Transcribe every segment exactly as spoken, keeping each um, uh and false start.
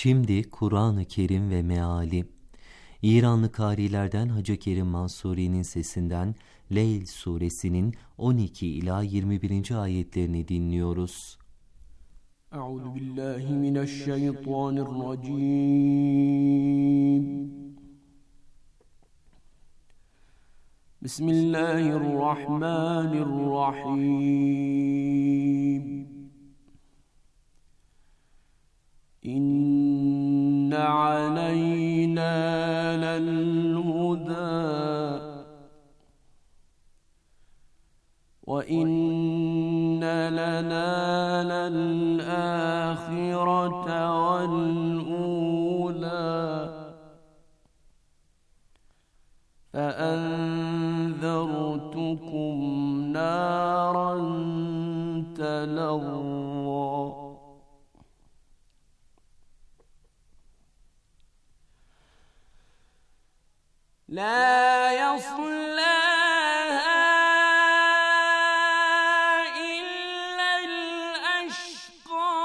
Şimdi Kur'an-ı Kerim ve meali. İranlı karilerden Hacı Kerim Mansuri'nin sesinden Leyl suresinin on iki ila yirmi birinci ayetlerini dinliyoruz. Euzubillahimineşşeytanirracim. Bismillahirrahmanirrahim. İnne aleyna lel huda ve inne lena lel ahirete vel ula fe enzertukum naran telazza La yaslaha illa'l ashqa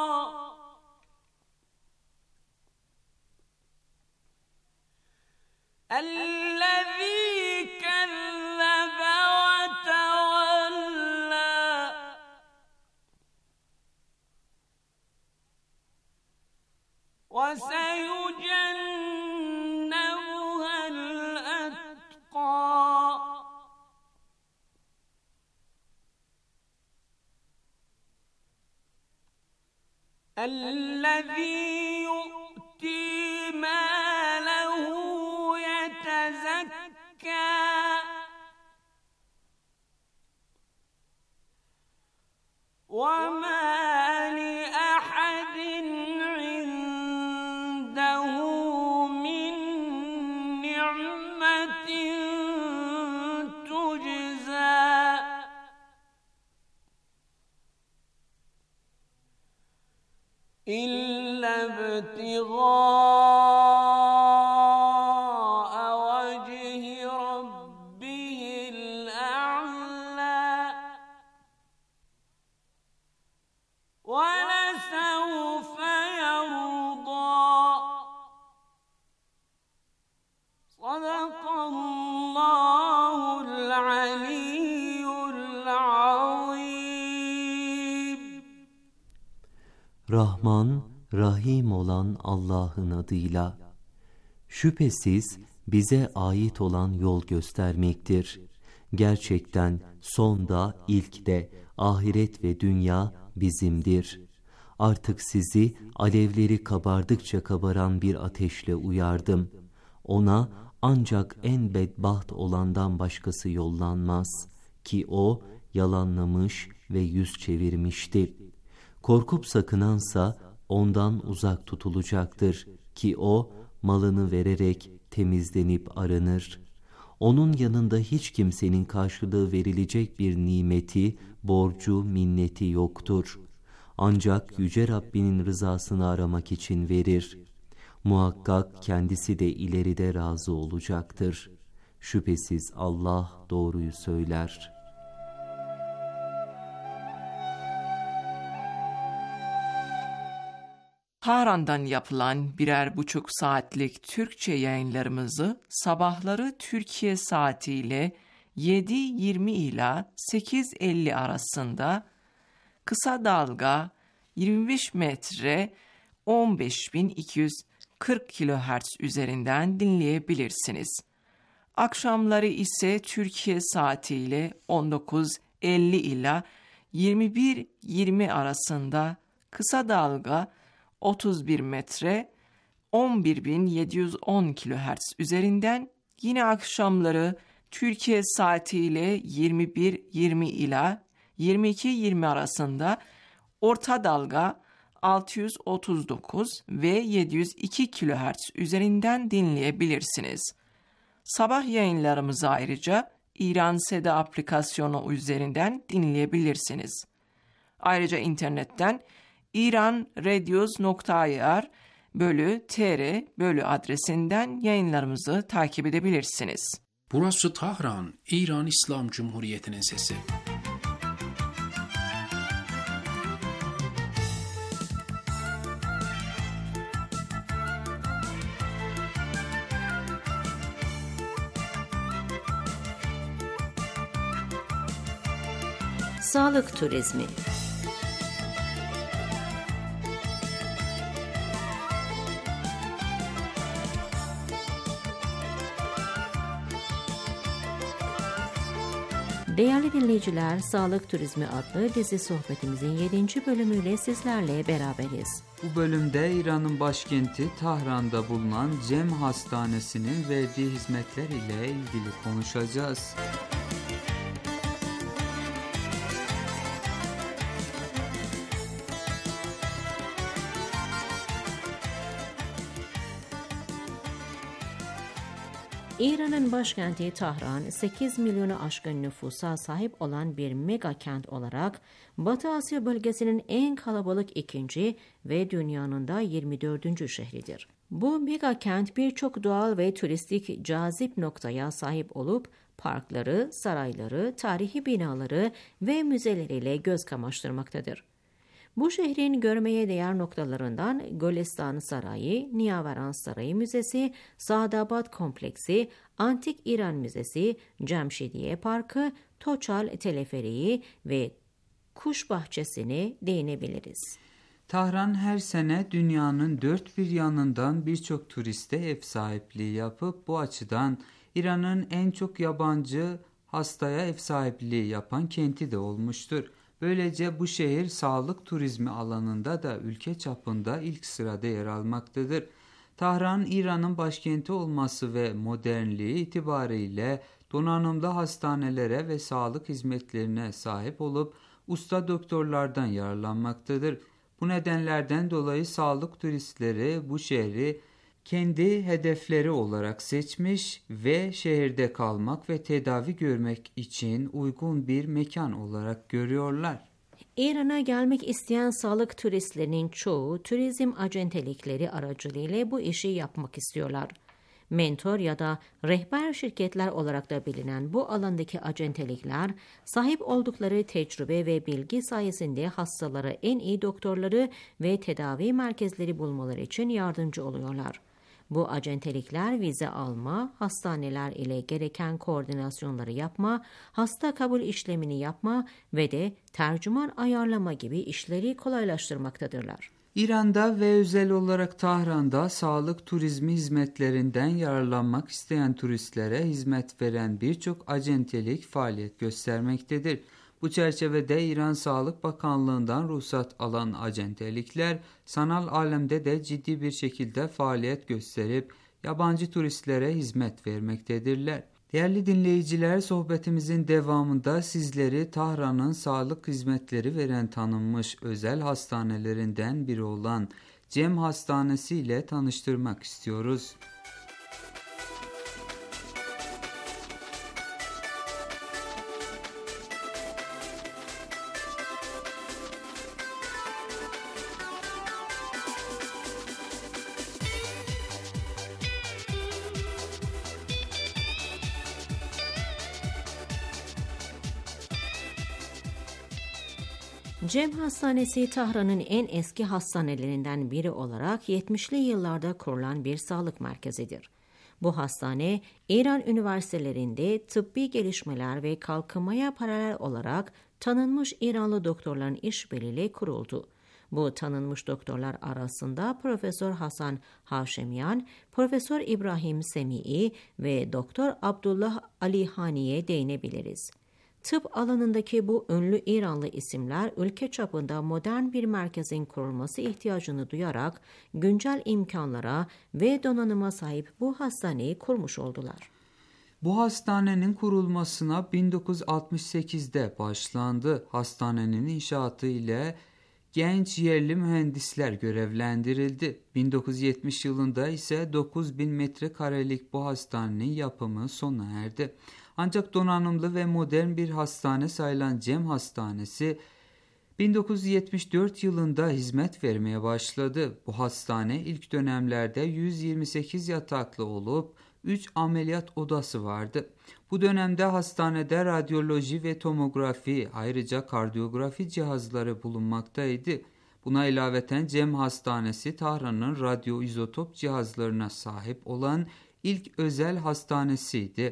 allazi kezzebe ve tevella ve الذي يؤتي ماله يتزكى وما لأحد عنده من نعمة تجزى إلا ابتغاء وجه ربه الأعلى ولسوف يرضى صدق الله العلي العظيم. Rahman, Rahim olan Allah'ın adıyla. Şüphesiz bize ait olan yol göstermektir. Gerçekten sonda, ilkte, ahiret ve dünya bizimdir. Artık sizi alevleri kabardıkça kabaran bir ateşle uyardım. Ona ancak en bedbaht olandan başkası yollanmaz ki o yalanlamış ve yüz çevirmişti. Korkup sakınansa ondan uzak tutulacaktır ki o malını vererek temizlenip arınır. Onun yanında hiç kimsenin karşılığı verilecek bir nimeti, borcu, minneti yoktur. Ancak Yüce Rabbinin rızasını aramak için verir. Muhakkak kendisi de ileride razı olacaktır. Şüphesiz Allah doğruyu söyler. Tahran'dan yapılan birer buçuk saatlik Türkçe yayınlarımızı sabahları Türkiye saatiyle yedi yirmi ila sekiz elli arasında kısa dalga yirmi beş metre on beş bin iki yüz kırk kilohertz üzerinden dinleyebilirsiniz. Akşamları ise Türkiye saatiyle on dokuz elli ila yirmi bir yirmi arasında kısa dalga otuz bir metre on bir bin yedi yüz on kilohertz üzerinden, yine akşamları Türkiye saatiyle yirmi bir yirmi ila yirmi iki yirmi arasında orta dalga altı yüz otuz dokuz ve yedi yüz iki kilohertz üzerinden dinleyebilirsiniz. Sabah yayınlarımızı ayrıca İran Seda aplikasyonu üzerinden dinleyebilirsiniz. Ayrıca internetten iranradios nokta ir bölü tr bölü adresinden yayınlarımızı takip edebilirsiniz. Burası Tahran, İran İslam Cumhuriyeti'nin sesi. Sağlık turizmi. Değerli dinleyiciler, Sağlık Turizmi adlı dizi sohbetimizin yedinci bölümüyle sizlerle beraberiz. Bu bölümde İran'ın başkenti Tahran'da bulunan Cem Hastanesi'nin verdiği hizmetler ile ilgili konuşacağız. İran'ın başkenti Tahran, sekiz milyonu aşkın nüfusa sahip olan bir mega kent olarak Batı Asya bölgesinin en kalabalık ikinci ve dünyanın da yirmi dördüncü şehridir. Bu mega kent birçok doğal ve turistik cazip noktaya sahip olup parkları, sarayları, tarihi binaları ve müzeleriyle göz kamaştırmaktadır. Bu şehrin görmeye değer noktalarından Golestan Sarayı, Niyaveran Sarayı Müzesi, Saadabad Kompleksi, Antik İran Müzesi, Cemşidiye Parkı, Toçal Teleferiği ve Kuş Bahçesi'ne değinebiliriz. Tahran her sene dünyanın dört bir yanından birçok turiste ev sahipliği yapıp bu açıdan İran'ın en çok yabancı hastaya ev sahipliği yapan kenti de olmuştur. Böylece bu şehir sağlık turizmi alanında da ülke çapında ilk sırada yer almaktadır. Tahran, İran'ın başkenti olması ve modernliği itibariyle donanımlı hastanelere ve sağlık hizmetlerine sahip olup usta doktorlardan yararlanmaktadır. Bu nedenlerden dolayı sağlık turistleri bu şehri kendi hedefleri olarak seçmiş ve şehirde kalmak ve tedavi görmek için uygun bir mekan olarak görüyorlar. İran'a gelmek isteyen sağlık turistlerinin çoğu turizm acentelikleri aracılığıyla bu işi yapmak istiyorlar. Mentor ya da rehber şirketler olarak da bilinen bu alandaki acentelikler sahip oldukları tecrübe ve bilgi sayesinde hastalara en iyi doktorları ve tedavi merkezleri bulmaları için yardımcı oluyorlar. Bu acentelikler vize alma, hastaneler ile gereken koordinasyonları yapma, hasta kabul işlemini yapma ve de tercüman ayarlama gibi işleri kolaylaştırmaktadırlar. İran'da ve özel olarak Tahran'da sağlık turizmi hizmetlerinden yararlanmak isteyen turistlere hizmet veren birçok acentelik faaliyet göstermektedir. Bu çerçevede İran Sağlık Bakanlığı'ndan ruhsat alan acentelikler sanal alemde de ciddi bir şekilde faaliyet gösterip yabancı turistlere hizmet vermektedirler. Değerli dinleyiciler, sohbetimizin devamında sizleri Tahran'ın sağlık hizmetleri veren tanınmış özel hastanelerinden biri olan Cem Hastanesi ile tanıştırmak istiyoruz. Cem Hastanesi, Tahran'ın en eski hastanelerinden biri olarak yetmişli yıllarda kurulan bir sağlık merkezidir. Bu hastane, İran üniversitelerinde tıbbi gelişmeler ve kalkınmaya paralel olarak tanınmış İranlı doktorların işbirliğiyle kuruldu. Bu tanınmış doktorlar arasında Profesör Hasan Haşemyan, Profesör İbrahim Semii ve Doktor Abdullah Alihani'ye değinebiliriz. Tıp alanındaki bu ünlü İranlı isimler ülke çapında modern bir merkezin kurulması ihtiyacını duyarak güncel imkanlara ve donanıma sahip bu hastaneyi kurmuş oldular. Bu hastanenin kurulmasına bin dokuz yüz altmış sekizde başlandı. Hastanenin inşaatı ile genç yerli mühendisler görevlendirildi. bin dokuz yüz yetmiş yılında ise dokuz bin metrekarelik bu hastanenin yapımı sona erdi. Ancak donanımlı ve modern bir hastane sayılan Cem Hastanesi bin dokuz yüz yetmiş dört yılında hizmet vermeye başladı. Bu hastane ilk dönemlerde yüz yirmi sekiz yataklı olup üç ameliyat odası vardı. Bu dönemde hastanede radyoloji ve tomografi, ayrıca kardiyografi cihazları bulunmaktaydı. Buna ilaveten Cem Hastanesi Tahran'ın radyoizotop cihazlarına sahip olan ilk özel hastanesiydi.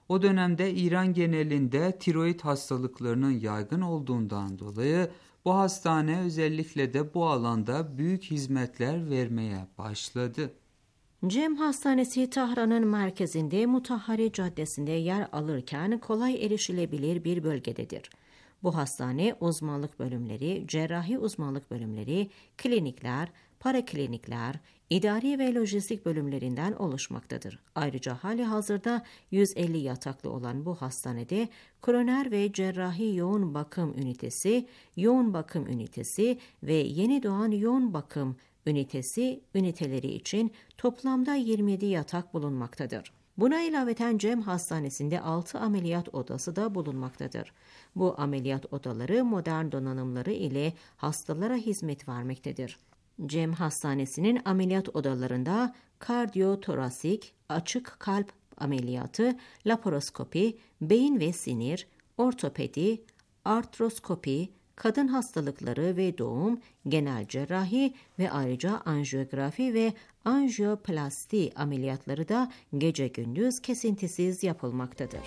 O dönemde İran genelinde tiroid hastalıklarının yaygın olduğundan dolayı bu hastane özellikle de bu alanda büyük hizmetler vermeye başladı. Cem Hastanesi Tahran'ın merkezinde Mutahhari Caddesi'nde yer alırken kolay erişilebilir bir bölgededir. Bu hastane uzmanlık bölümleri, cerrahi uzmanlık bölümleri, klinikler, paraklinikler, idari ve lojistik bölümlerinden oluşmaktadır. Ayrıca hali hazırda yüz elli yataklı olan bu hastanede koroner ve cerrahi yoğun bakım ünitesi, yoğun bakım ünitesi ve yeni doğan yoğun bakım ünitesi üniteleri için toplamda yirmi yedi yatak bulunmaktadır. Buna ilaveten Cem Hastanesi'nde altı ameliyat odası da bulunmaktadır. Bu ameliyat odaları modern donanımları ile hastalara hizmet vermektedir. Cem Hastanesi'nin ameliyat odalarında kardiyotorasik, açık kalp ameliyatı, laparoskopi, beyin ve sinir, ortopedi, artroskopi, kadın hastalıkları ve doğum, genel cerrahi ve ayrıca anjiyografi ve anjiyoplasti ameliyatları da gece gündüz kesintisiz yapılmaktadır.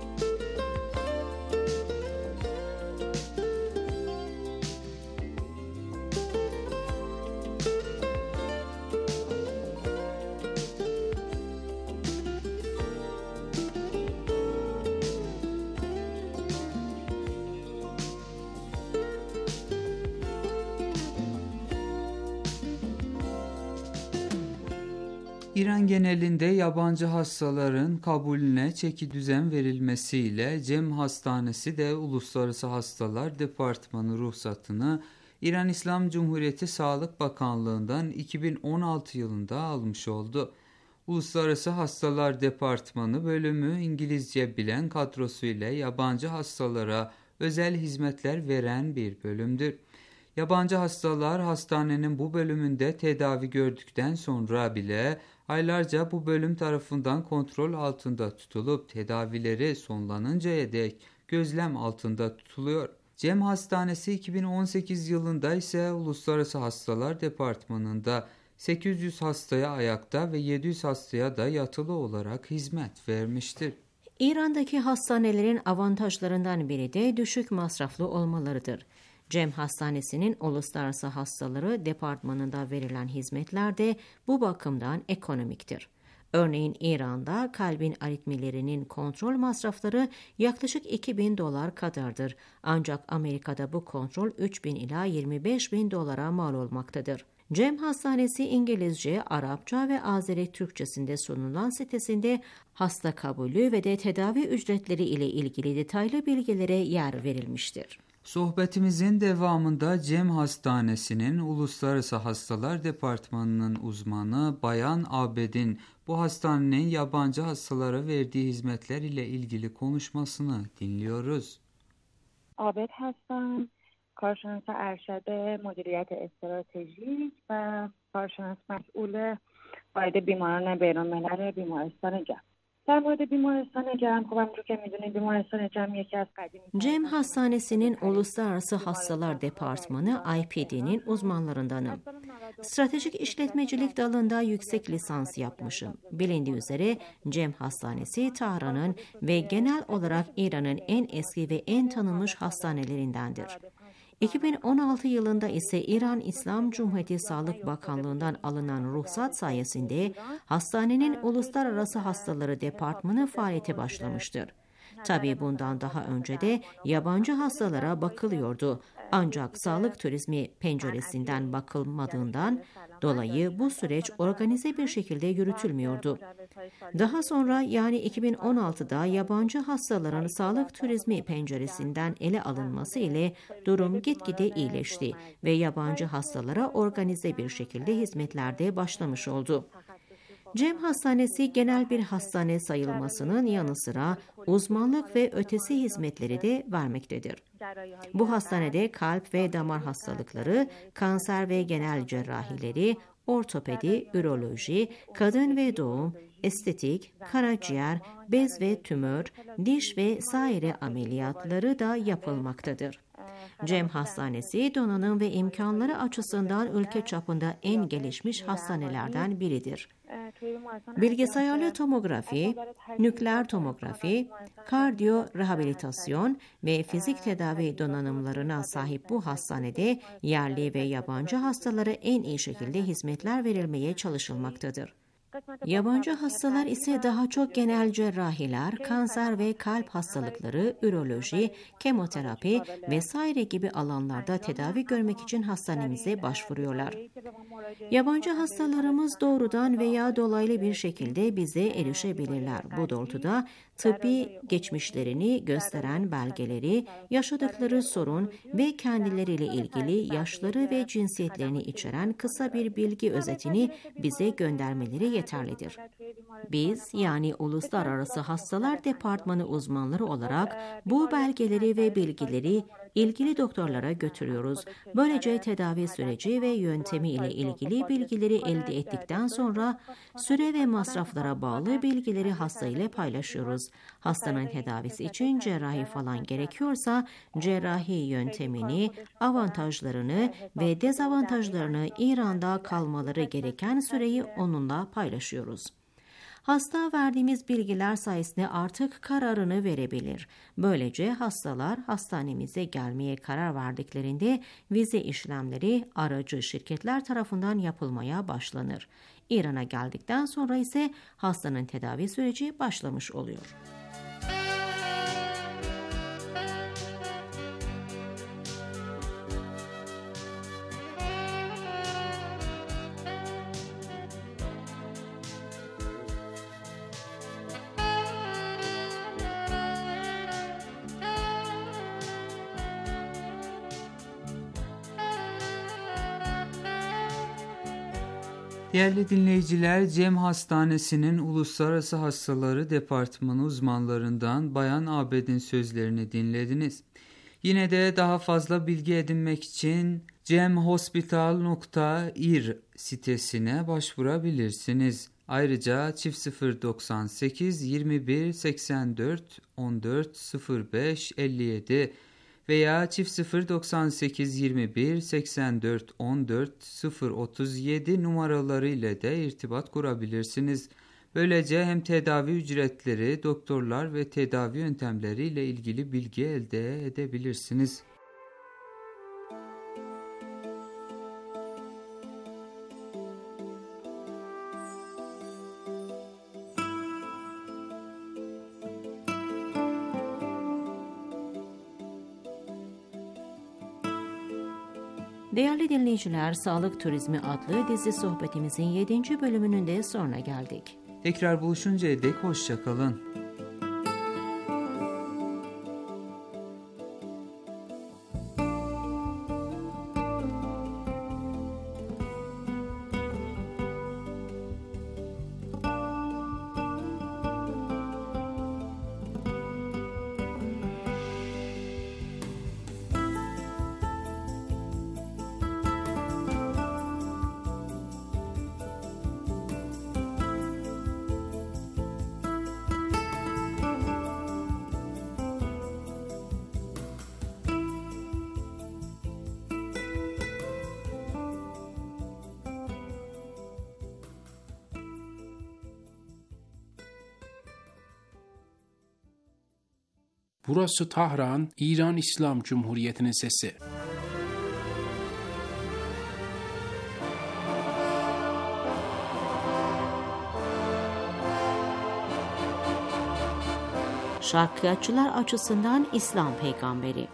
İran genelinde yabancı hastaların kabulüne çekidüzen verilmesiyle Cem Hastanesi de Uluslararası Hastalar Departmanı ruhsatını İran İslam Cumhuriyeti Sağlık Bakanlığı'ndan iki bin on altı yılında almış oldu. Uluslararası Hastalar Departmanı bölümü İngilizce bilen kadrosuyla yabancı hastalara özel hizmetler veren bir bölümdür. Yabancı hastalar hastanenin bu bölümünde tedavi gördükten sonra bile aylarca bu bölüm tarafından kontrol altında tutulup tedavileri sonlanıncaya dek gözlem altında tutuluyor. Cem Hastanesi iki bin on sekiz yılında ise Uluslararası Hastalar Departmanı'nda sekiz yüz hastaya ayakta ve yedi yüz hastaya da yatılı olarak hizmet vermiştir. İran'daki hastanelerin avantajlarından biri de düşük masraflı olmalarıdır. Cem Hastanesi'nin Uluslararası Hastaları Departmanı'nda verilen hizmetler de bu bakımdan ekonomiktir. Örneğin İran'da kalbin aritmilerinin kontrol masrafları yaklaşık iki bin dolar kadardır. Ancak Amerika'da bu kontrol üç bin ila yirmi beş bin dolara mal olmaktadır. Cem Hastanesi İngilizce, Arapça ve Azeri Türkçesinde sunulan sitesinde hasta kabulü ve de tedavi ücretleri ile ilgili detaylı bilgilere yer verilmiştir. Sohbetimizin devamında Cem Hastanesi'nin Uluslararası Hastalar Departmanı'nın uzmanı Bayan Abed'in bu hastanenin yabancı hastalara verdiği hizmetler ile ilgili konuşmasını dinliyoruz. Abed هستم، کارشناس ارشد مدیریت استراتژیک و کارشناس مسئول واحد بیماران بین‌الملل بیمارستان جم. در مورد بیمارستان جم خب همونطور که میدونید بیمارستان جم یکی از قدیمی Cem Hastanesi'nin Uluslararası Hastalar Departmanı I P D'nin uzmanlarındanım. Stratejik işletmecilik dalında yüksek lisans yapmışım. Bilindiği üzere Cem Hastanesi Tahran'ın ve genel olarak İran'ın en eski ve en tanınmış hastanelerindendir. iki bin on altı yılında ise İran İslam Cumhuriyeti Sağlık Bakanlığı'ndan alınan ruhsat sayesinde hastanenin Uluslararası Hastaları Departmanı faaliyete başlamıştır. Tabii bundan daha önce de yabancı hastalara bakılıyordu. Ancak sağlık turizmi penceresinden bakılmadığından dolayı bu süreç organize bir şekilde yürütülmüyordu. Daha sonra yani iki bin on altıda yabancı hastaların sağlık turizmi penceresinden ele alınması ile durum gitgide iyileşti ve yabancı hastalara organize bir şekilde hizmetlerde başlamış oldu. Cem Hastanesi genel bir hastane sayılmasının yanı sıra uzmanlık ve ötesi hizmetleri de vermektedir. Bu hastanede kalp ve damar hastalıkları, kanser ve genel cerrahileri, ortopedi, üroloji, kadın ve doğum, estetik, karaciğer, bez ve tümör, diş ve saire ameliyatları da yapılmaktadır. Cem Hastanesi donanım ve imkanları açısından ülke çapında en gelişmiş hastanelerden biridir. Bilgisayarlı tomografi, nükleer tomografi, kardiyo rehabilitasyon ve fizik tedavi donanımlarına sahip bu hastanede yerli ve yabancı hastalara en iyi şekilde hizmetler verilmeye çalışılmaktadır. Yabancı hastalar ise daha çok genel cerrahiler, kanser ve kalp hastalıkları, üroloji, kemoterapi vesaire gibi alanlarda tedavi görmek için hastanemize başvuruyorlar. Yabancı hastalarımız doğrudan veya dolaylı bir şekilde bize erişebilirler. Bu doğrultuda tıbbi geçmişlerini gösteren belgeleri, yaşadıkları sorun ve kendileriyle ilgili yaşları ve cinsiyetlerini içeren kısa bir bilgi özetini bize göndermeleri yeterlidir. Biz yani Uluslararası Hastalar Departmanı uzmanları olarak bu belgeleri ve bilgileri ilgili doktorlara götürüyoruz. Böylece tedavi süreci ve yöntemi ile ilgili bilgileri elde ettikten sonra süre ve masraflara bağlı bilgileri hasta ile paylaşıyoruz. Hastanın tedavisi için cerrahi falan gerekiyorsa cerrahi yöntemini, avantajlarını ve dezavantajlarını, İran'da kalmaları gereken süreyi onunla paylaşıyoruz. Hasta verdiğimiz bilgiler sayesinde artık kararını verebilir. Böylece hastalar hastanemize gelmeye karar verdiklerinde vize işlemleri aracı şirketler tarafından yapılmaya başlanır. İran'a geldikten sonra ise hastanın tedavi süreci başlamış oluyor. Değerli dinleyiciler, Cem Hastanesi'nin Uluslararası Hastaları Departmanı uzmanlarından Bayan Abed'in sözlerini dinlediniz. Yine de daha fazla bilgi edinmek için cemhospital nokta ir sitesine başvurabilirsiniz. Ayrıca çift sıfır doksan sekiz yirmi bir seksen dört on dört sıfır beş elli yedi veya çift sıfır doksan sekiz yirmi bir seksen dört on dört sıfır otuz yedi numaraları ile de irtibat kurabilirsiniz. Böylece hem tedavi ücretleri, doktorlar ve tedavi yöntemleri ile ilgili bilgi elde edebilirsiniz. Değerli dinleyiciler, Sağlık Turizmi adlı dizi sohbetimizin yedinci bölümünün de sonuna geldik. Tekrar buluşuncaya dek hoşça kalın. Burası Tahran, İran İslam Cumhuriyeti'nin sesi. Şarkiyatçılar açısından İslam peygamberi.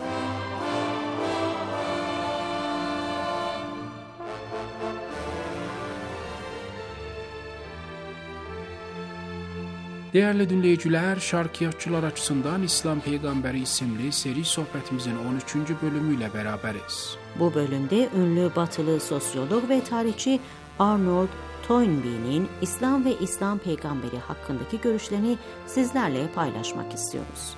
Değerli dinleyiciler, Şarkiyatçılar Açısından İslam Peygamberi isimli seri sohbetimizin on üçüncü bölümüyle beraberiz. Bu bölümde ünlü batılı sosyolog ve tarihçi Arnold Toynbee'nin İslam ve İslam Peygamberi hakkındaki görüşlerini sizlerle paylaşmak istiyoruz.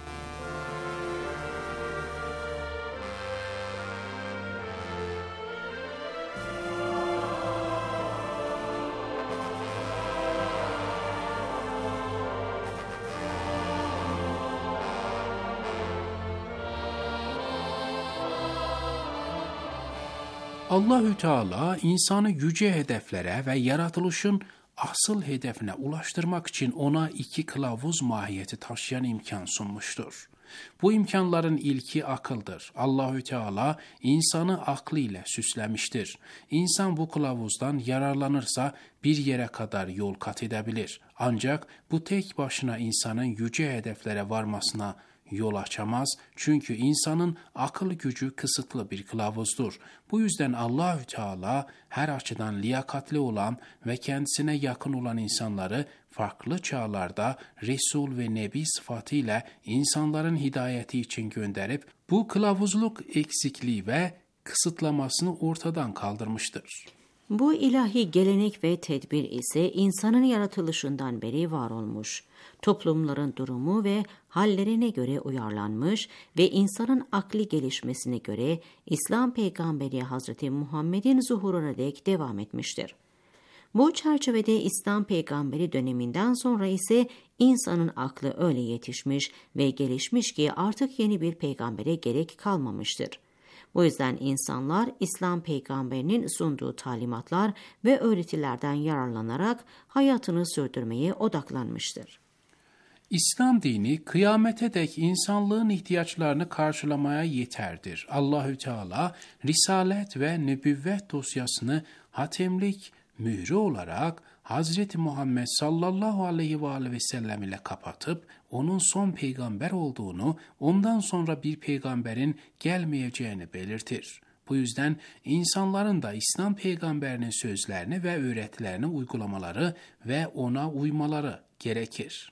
Allahü Teala insanı yüce hedeflere ve yaratılışın asıl hedefine ulaştırmak için ona iki kılavuz mahiyeti taşıyan imkan sunmuştur. Bu imkanların ilki akıldır. Allahü Teala insanı aklı ile süslemiştir. İnsan bu kılavuzdan yararlanırsa bir yere kadar yol kat edebilir. Ancak bu tek başına insanın yüce hedeflere varmasına yol açamaz. Çünkü insanın akıl gücü kısıtlı bir kılavuzdur. Bu yüzden Allahü Teala her açıdan liyakatli olan ve kendisine yakın olan insanları farklı çağlarda Resul ve Nebi sıfatıyla insanların hidayeti için gönderip bu kılavuzluk eksikliği ve kısıtlamasını ortadan kaldırmıştır. Bu ilahi gelenek ve tedbir ise insanın yaratılışından beri var olmuş, toplumların durumu ve hallerine göre uyarlanmış ve insanın akli gelişmesine göre İslam peygamberi Hazreti Muhammed'in zuhuruna dek devam etmiştir. Bu çerçevede İslam peygamberi döneminden sonra ise insanın aklı öyle yetişmiş ve gelişmiş ki artık yeni bir peygambere gerek kalmamıştır. Bu yüzden insanlar İslam peygamberinin sunduğu talimatlar ve öğretilerden yararlanarak hayatını sürdürmeye odaklanmıştır. İslam dini kıyamete dek insanlığın ihtiyaçlarını karşılamaya yeterdir. Allahü Teala risalet ve nübüvvet dosyasını hatemlik mührü olarak Hazreti Muhammed sallallahu aleyhi ve aleyhi ve sellem ile kapatıp onun son peygamber olduğunu, ondan sonra bir peygamberin gelmeyeceğini belirtir. Bu yüzden insanların da İslam peygamberinin sözlerini ve öğretilerini uygulamaları ve ona uymaları gerekir.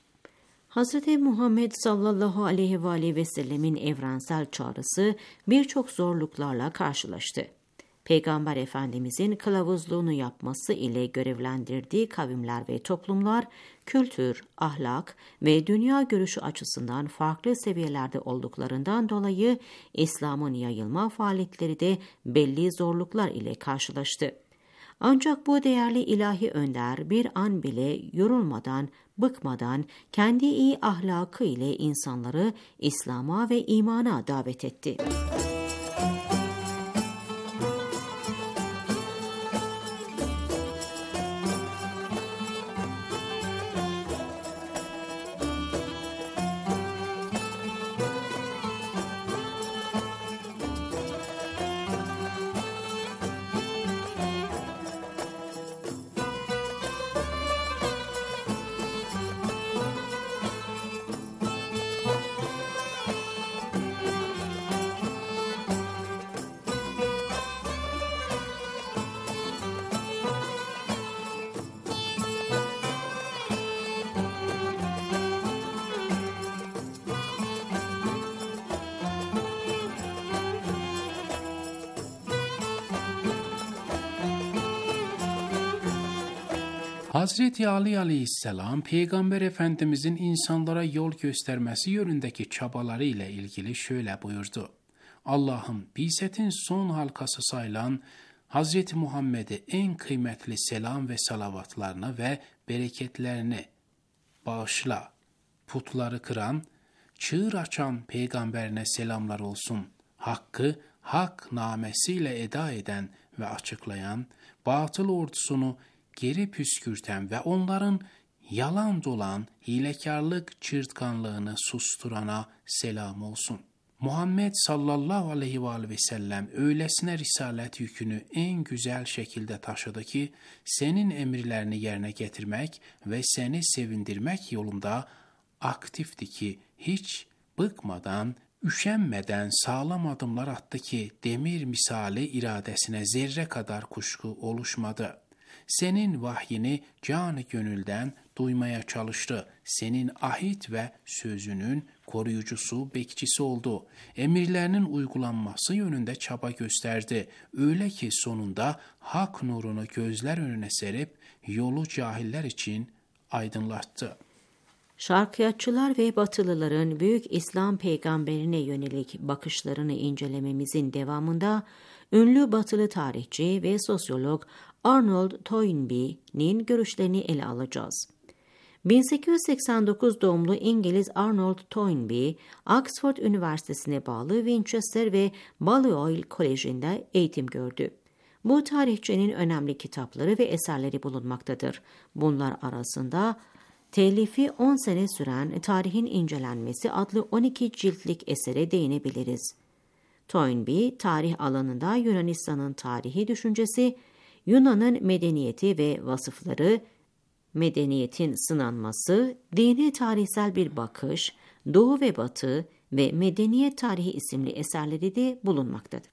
Hazreti Muhammed sallallahu aleyhi ve aleyhi ve sellemin evrensel çağrısı birçok zorluklarla karşılaştı. Peygamber Efendimizin kılavuzluğunu yapması ile görevlendirdiği kavimler ve toplumlar, kültür, ahlak ve dünya görüşü açısından farklı seviyelerde olduklarından dolayı İslam'ın yayılma faaliyetleri de belli zorluklar ile karşılaştı. Ancak bu değerli ilahi önder bir an bile yorulmadan, bıkmadan kendi iyi ahlakı ile insanları İslam'a ve imana davet etti. Hazreti Ali aleyhisselam, Peygamber Efendimizin insanlara yol göstermesi yönündeki çabaları ile ilgili şöyle buyurdu. Allah'ım, bi'setin son halkası sayılan Hazreti Muhammed'e en kıymetli selam ve salavatlarını ve bereketlerini bağışla. Putları kıran, çığır açan peygamberine selamlar olsun. Hakkı, hak namesiyle eda eden ve açıklayan, batıl ordusunu geri püskürten ve onların yalan dolan hilekarlık çırtkanlığını susturana selam olsun. Muhammed sallallahu aleyhi ve aleyhi ve sellem öylesine risalet yükünü en güzel şekilde taşıdı ki, senin emirlerini yerine getirmek ve seni sevindirmek yolunda aktifti ki, hiç bıkmadan, üşenmeden sağlam adımlar attı ki, demir misali iradesine zerre kadar kuşku oluşmadı. Senin vahyini canı gönülden duymaya çalıştı. Senin ahit ve sözünün koruyucusu, bekçisi oldu. Emirlerinin uygulanması yönünde çaba gösterdi. Öyle ki sonunda hak nurunu gözler önüne serip yolu cahiller için aydınlattı. Şarkiyatçılar ve Batılıların büyük İslam peygamberine yönelik bakışlarını incelememizin devamında ünlü Batılı tarihçi ve sosyolog Arnold Toynbee'nin görüşlerini ele alacağız. bin sekiz yüz seksen dokuz doğumlu İngiliz Arnold Toynbee, Oxford Üniversitesi'ne bağlı Winchester ve Balliol Koleji'nde eğitim gördü. Bu tarihçinin önemli kitapları ve eserleri bulunmaktadır. Bunlar arasında telifi on sene süren Tarihin İncelenmesi adlı on iki ciltlik esere değinebiliriz. Toynbee, tarih alanında Yunanistan'ın tarihi düşüncesi, Yunan'ın medeniyeti ve vasıfları, medeniyetin sınanması, dine tarihsel bir bakış, Doğu ve Batı ve Medeniyet Tarihi isimli eserleri de bulunmaktadır.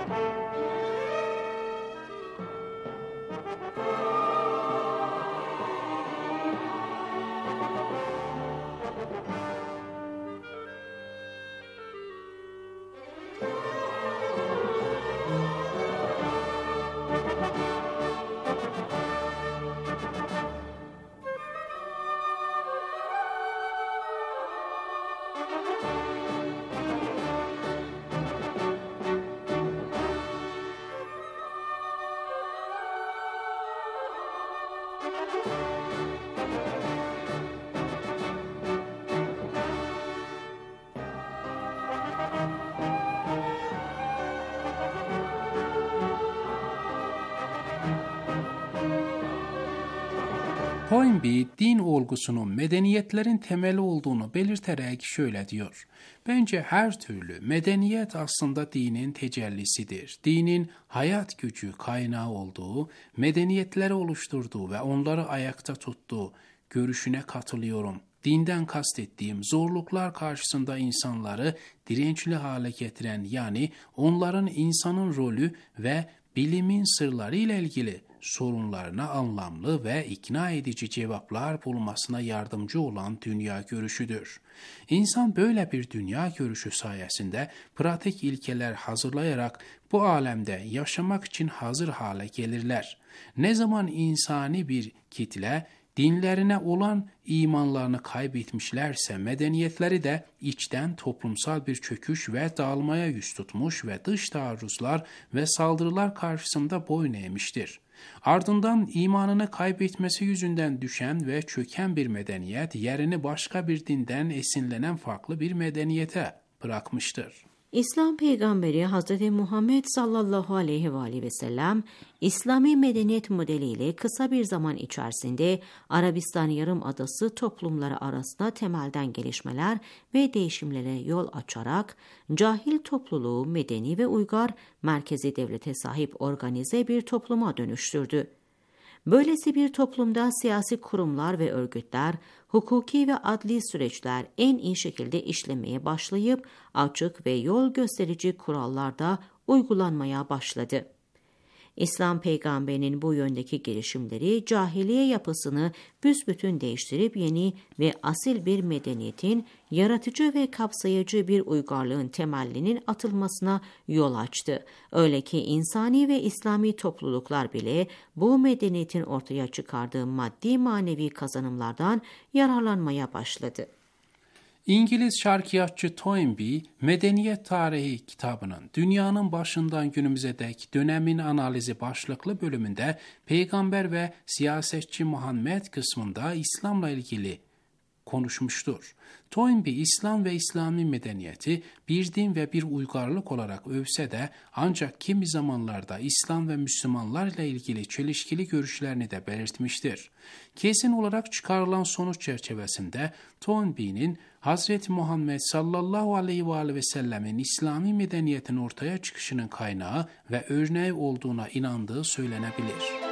Toynbee, din olgusunun medeniyetlerin temeli olduğunu belirterek şöyle diyor. Bence her türlü medeniyet aslında dinin tecellisidir. Dinin hayat gücü kaynağı olduğu, medeniyetleri oluşturduğu ve onları ayakta tuttuğu görüşüne katılıyorum. Dinden kastettiğim zorluklar karşısında insanları dirençli hale getiren, yani onların insanın rolü ve bilimin sırları ile ilgili sorunlarına anlamlı ve ikna edici cevaplar bulmasına yardımcı olan dünya görüşüdür. İnsan böyle bir dünya görüşü sayesinde pratik ilkeler hazırlayarak bu alemde yaşamak için hazır hale gelirler. Ne zaman insani bir kitle dinlerine olan imanlarını kaybetmişlerse medeniyetleri de içten toplumsal bir çöküş ve dağılmaya yüz tutmuş ve dış taarruzlar ve saldırılar karşısında boyun eğmiştir. Ardından imanını kaybetmesi yüzünden düşen ve çöken bir medeniyet yerini başka bir dinden esinlenen farklı bir medeniyete bırakmıştır. İslam peygamberi Hazreti Muhammed sallallahu aleyhi ve aleyhi ve sellem, İslami medeniyet modeliyle kısa bir zaman içerisinde Arabistan Yarımadası toplumları arasında temelden gelişmeler ve değişimlere yol açarak cahil topluluğu medeni ve uygar, merkezi devlete sahip organize bir topluma dönüştürdü. Böylesi bir toplumda siyasi kurumlar ve örgütler, hukuki ve adli süreçler en iyi şekilde işlemeye başlayıp açık ve yol gösterici kurallar da uygulanmaya başladı. İslam peygamberinin bu yöndeki girişimleri cahiliye yapısını büsbütün değiştirip yeni ve asil bir medeniyetin, yaratıcı ve kapsayıcı bir uygarlığın temellinin atılmasına yol açtı. Öyle ki insani ve İslami topluluklar bile bu medeniyetin ortaya çıkardığı maddi manevi kazanımlardan yararlanmaya başladı. İngiliz şarkiyatçı Toynbee, Medeniyet Tarihi kitabının Dünyanın Başından Günümüze Dek Dönemin Analizi başlıklı bölümünde Peygamber ve Siyasetçi Muhammed kısmında İslam'la ilgili konuşmuştur. Toynbee, İslam ve İslami medeniyeti bir din ve bir uygarlık olarak övse de ancak kimi zamanlarda İslam ve Müslümanlar ile ilgili çelişkili görüşlerini de belirtmiştir. Kesin olarak çıkarılan sonuç çerçevesinde Toynbee'nin Hazreti Muhammed sallallahu aleyhi ve aleyhi ve sellemin İslami medeniyetin ortaya çıkışının kaynağı ve örneği olduğuna inandığı söylenebilir.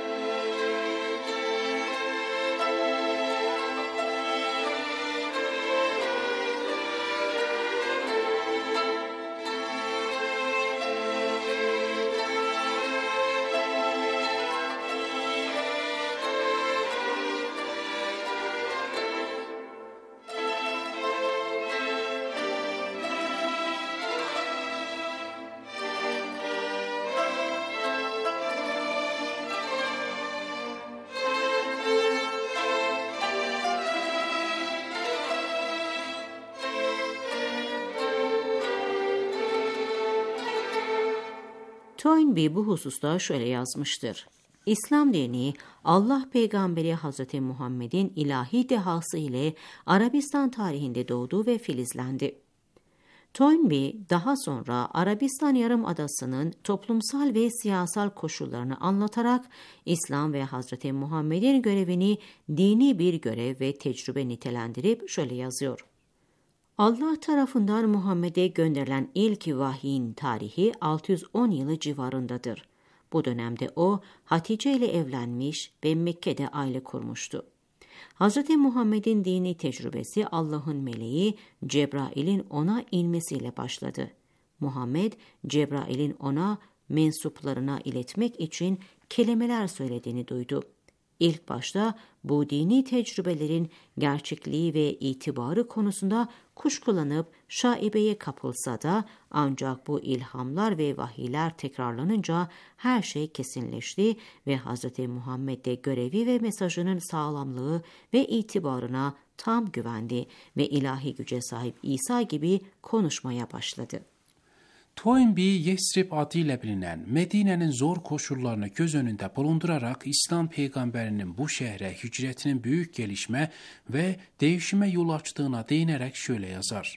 Toynbee bu hususta şöyle yazmıştır. İslam dini, Allah peygamberi Hazreti Muhammed'in ilahi dehası ile Arabistan tarihinde doğdu ve filizlendi. Toynbee daha sonra Arabistan Yarımadası'nın toplumsal ve siyasal koşullarını anlatarak İslam ve Hazreti Muhammed'in görevini dini bir görev ve tecrübe nitelendirip şöyle yazıyor. Allah tarafından Muhammed'e gönderilen ilk vahyin tarihi altı yüz on yılı civarındadır. Bu dönemde o Hatice ile evlenmiş ve Mekke'de aile kurmuştu. Hz. Muhammed'in dini tecrübesi Allah'ın meleği Cebrail'in ona inmesiyle başladı. Muhammed, Cebrail'in ona mensuplarına iletmek için kelimeler söylediğini duydu. İlk başta bu dini tecrübelerin gerçekliği ve itibarı konusunda kuşkulanıp şaibeye kapılsa da ancak bu ilhamlar ve vahiyler tekrarlanınca her şey kesinleşti ve Hz. Muhammed'de görevi ve mesajının sağlamlığı ve itibarına tam güvendi ve ilahi güce sahip İsa gibi konuşmaya başladı. Toynbee, Yesrib adıyla bilinen Medine'nin zor koşullarını göz önünde bulundurarak İslam peygamberinin bu şehre hicretinin büyük gelişme ve değişime yol açtığına değinerek şöyle yazar.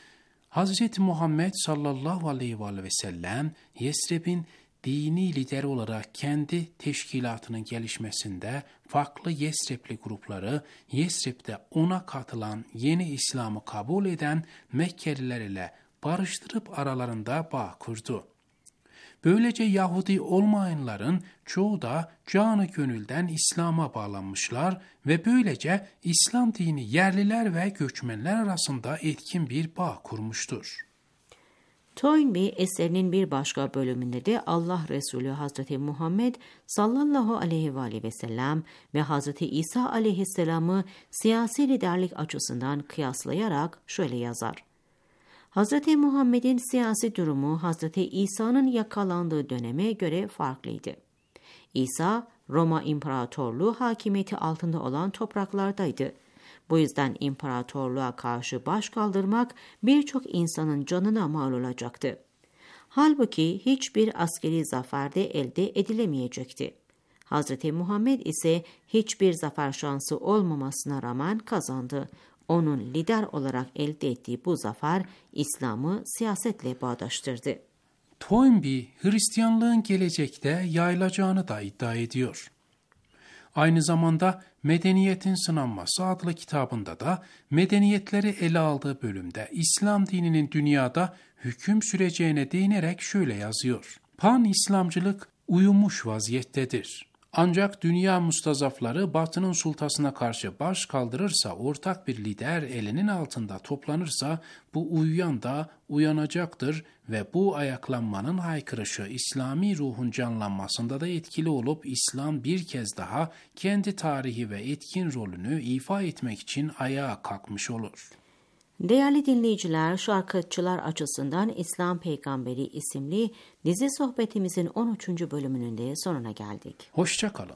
Hz. Muhammed sallallahu aleyhi ve sellem Yesrib'in dini lider olarak kendi teşkilatının gelişmesinde farklı Yesribli grupları, Yesrib'de ona katılan yeni İslam'ı kabul eden Mekkeliler ile barıştırıp aralarında bağ kurdu. Böylece Yahudi olmayanların çoğu da canı gönülden İslam'a bağlanmışlar ve böylece İslam dini yerliler ve göçmenler arasında etkin bir bağ kurmuştur. Toynbee eserinin bir başka bölümünde de Allah Resulü Hazreti Muhammed sallallahu aleyhi ve sellem ve Hazreti İsa aleyhisselamı siyasi liderlik açısından kıyaslayarak şöyle yazar. Hz. Muhammed'in siyasi durumu Hz. İsa'nın yakalandığı döneme göre farklıydı. İsa, Roma İmparatorluğu hakimiyeti altında olan topraklardaydı. Bu yüzden imparatorluğa karşı baş kaldırmak birçok insanın canına mal olacaktı. Halbuki hiçbir askeri zafer de elde edilemeyecekti. Hz. Muhammed ise hiçbir zafer şansı olmamasına rağmen kazandı. Onun lider olarak elde ettiği bu zafer İslam'ı siyasetle bağdaştırdı. Toynbee, Hristiyanlığın gelecekte yayılacağını da iddia ediyor. Aynı zamanda Medeniyetin Sınanması adlı kitabında da medeniyetleri ele aldığı bölümde İslam dininin dünyada hüküm süreceğine değinerek şöyle yazıyor. Pan-İslamcılık uyumuş vaziyettedir. Ancak dünya mustazafları Batı'nın sultasına karşı baş kaldırırsa, ortak bir lider elinin altında toplanırsa bu uyuyan da uyanacaktır ve bu ayaklanmanın haykırışı İslami ruhun canlanmasında da etkili olup İslam bir kez daha kendi tarihi ve etkin rolünü ifa etmek için ayağa kalkmış olur. Değerli dinleyiciler, şarkıcılar açısından İslam Peygamberi isimli dizi sohbetimizin on üçüncü bölümünün de sonuna geldik. Hoşça kalın.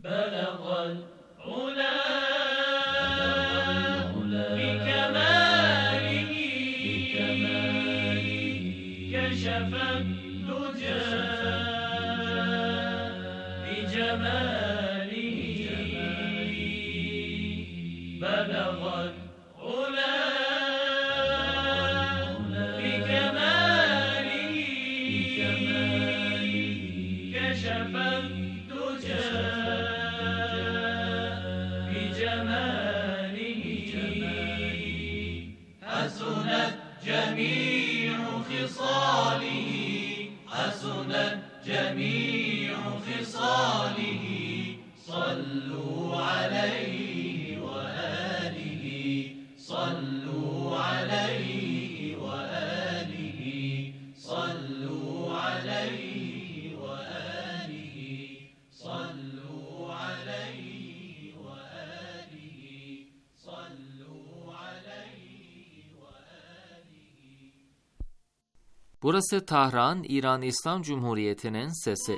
Burası Tahran, İran İslam Cumhuriyeti'nin sesi.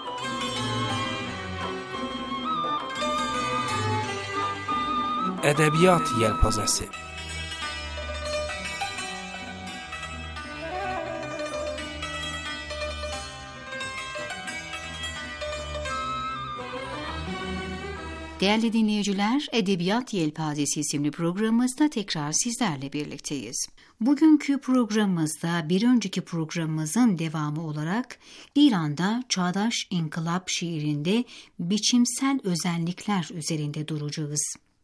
Edebiyat Yelpazesi. Değerli dinleyiciler, Edebiyat Yelpazesi isimli programımızda tekrar sizlerle birlikteyiz. Bugünkü programımızda bir önceki programımızın devamı olarak İran'da çağdaş inkılap şiirinde biçimsel özellikler üzerinde duracağız.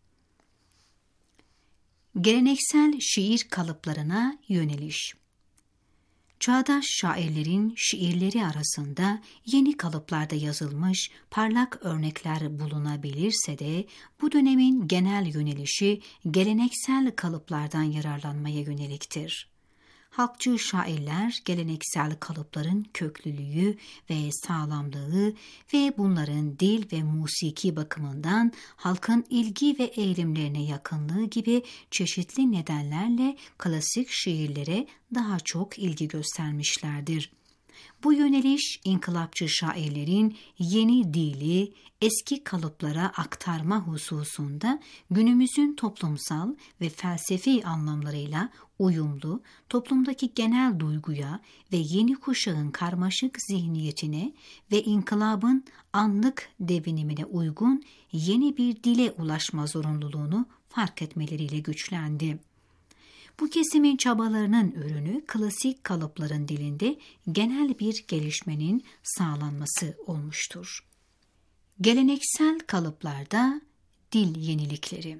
Geleneksel şiir kalıplarına yöneliş. Çağdaş şairlerin şiirleri arasında yeni kalıplarda yazılmış parlak örnekler bulunabilirse de bu dönemin genel yönelişi geleneksel kalıplardan yararlanmaya yöneliktir. Halkçı şairler geleneksel kalıpların köklülüğü ve sağlamlığı ve bunların dil ve musiki bakımından halkın ilgi ve eğilimlerine yakınlığı gibi çeşitli nedenlerle klasik şiirlere daha çok ilgi göstermişlerdir. Bu yöneliş inkılapçı şairlerin yeni dili eski kalıplara aktarma hususunda günümüzün toplumsal ve felsefi anlamlarıyla uyumlu, toplumdaki genel duyguya ve yeni kuşağın karmaşık zihniyetine ve inkılabın anlık devinimine uygun yeni bir dile ulaşma zorunluluğunu fark etmeleriyle güçlendi. Bu kesimin çabalarının ürünü klasik kalıpların dilinde genel bir gelişmenin sağlanması olmuştur. Geleneksel kalıplarda dil yenilikleri.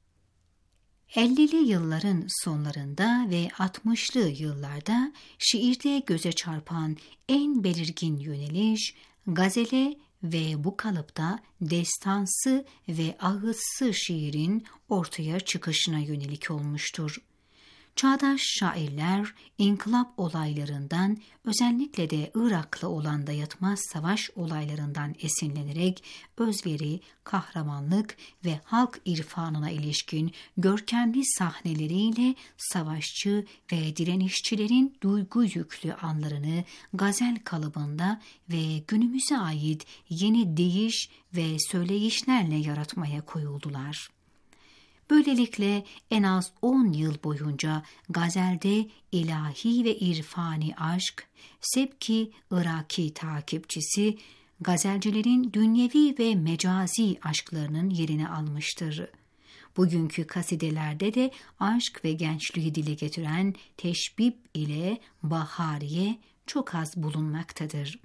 ellili yılların sonlarında ve altmışlı yıllarda şiirde göze çarpan en belirgin yöneliş, gazele ve bu kalıpta destansı ve ağıtsı şiirin ortaya çıkışına yönelik olmuştur. Çağdaş şairler inkılap olaylarından, özellikle de Irak'la olan dayatmaz savaş olaylarından esinlenerek özveri, kahramanlık ve halk irfanına ilişkin görkemli sahneleriyle savaşçı ve direnişçilerin duygu yüklü anlarını gazel kalıbında ve günümüze ait yeni deyiş ve söyleyişlerle yaratmaya koyuldular. Böylelikle en az on yıl boyunca gazelde ilahi ve irfani aşk, sebki Iraki takipçisi, gazelcilerin dünyevi ve mecazi aşklarının yerini almıştır. Bugünkü kasidelerde de aşk ve gençliği dile getiren teşbib ile bahariye çok az bulunmaktadır.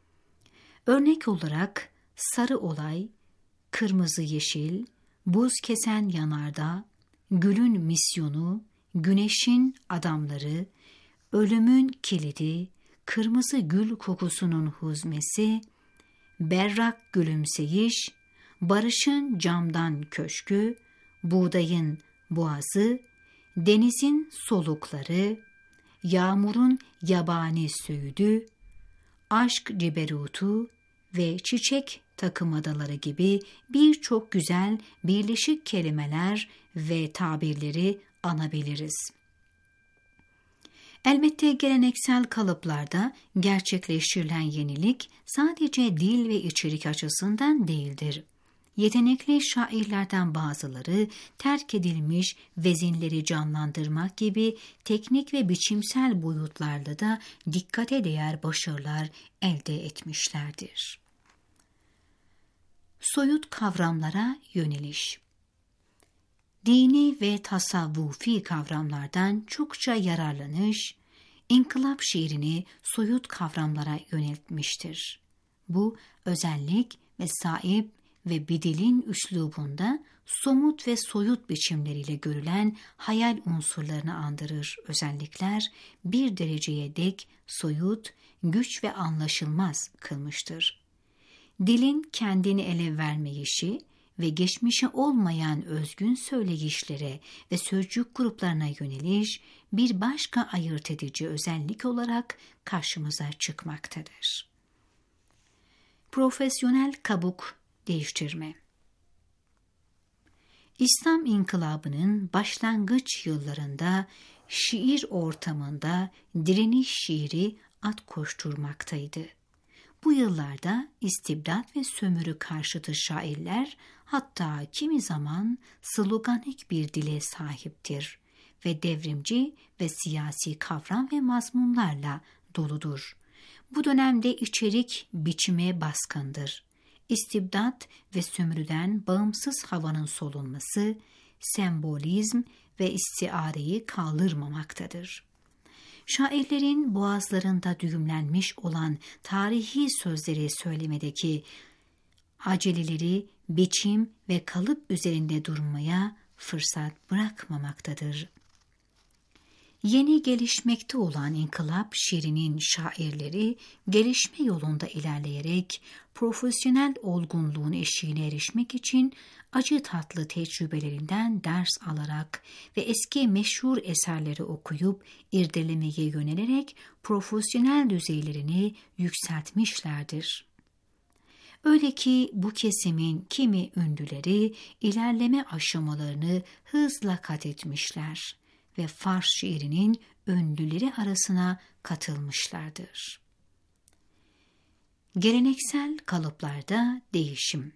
Örnek olarak sarı olay, kırmızı yeşil, buz kesen yanardağ, gülün misyonu, güneşin adamları, ölümün kilidi, kırmızı gül kokusunun huzmesi, berrak gülümseyiş, barışın camdan köşkü, buğdayın boğazı, denizin solukları, yağmurun yabani söğüdü, aşk ciberutu ve çiçek takımadaları gibi birçok güzel birleşik kelimeler ve tabirleri anabiliriz. Elbette geleneksel kalıplarda gerçekleştirilen yenilik sadece dil ve içerik açısından değildir. Yetenekli şairlerden bazıları terk edilmiş vezinleri canlandırmak gibi teknik ve biçimsel boyutlarda da dikkate değer başarılar elde etmişlerdir. Soyut kavramlara yöneliş. Dini ve tasavvufi kavramlardan çokça yararlanış, inkılap şiirini soyut kavramlara yöneltmiştir. Bu özellik ve sahip ve bir dilin üslubunda somut ve soyut biçimleriyle görülen hayal unsurlarını andırır özellikler bir dereceye dek soyut, güç ve anlaşılmaz kılmıştır. Dilin kendini ele vermeyişi ve geçmişe olmayan özgün söyleyişlere ve sözcük gruplarına yöneliş bir başka ayırt edici özellik olarak karşımıza çıkmaktadır. Profesyonel kabuk değiştirme. İslam İnkılabı'nın başlangıç yıllarında şiir ortamında direniş şiiri at koşturmaktaydı. Bu yıllarda istibdat ve sömürü karşıtı şairler hatta kimi zaman sloganik bir dile sahiptir ve devrimci ve siyasi kavram ve mazmunlarla doludur. Bu dönemde içerik biçime baskındır. istibdat ve sömürüden bağımsız havanın solunması, sembolizm ve istiareyi kaldırmamaktadır. Şairlerin boğazlarında düğümlenmiş olan tarihi sözleri söylemedeki aceleleri biçim ve kalıp üzerinde durmaya fırsat bırakmamaktadır. Yeni gelişmekte olan inkılap şiirinin şairleri gelişme yolunda ilerleyerek profesyonel olgunluğun eşiğine erişmek için acı tatlı tecrübelerinden ders alarak ve eski meşhur eserleri okuyup irdelemeye yönelerek profesyonel düzeylerini yükseltmişlerdir. Öyle ki bu kesimin kimi ünlüleri ilerleme aşamalarını hızla kat etmişler ve Fars şiirinin ünlüleri arasına katılmışlardır. Geleneksel kalıplarda değişim.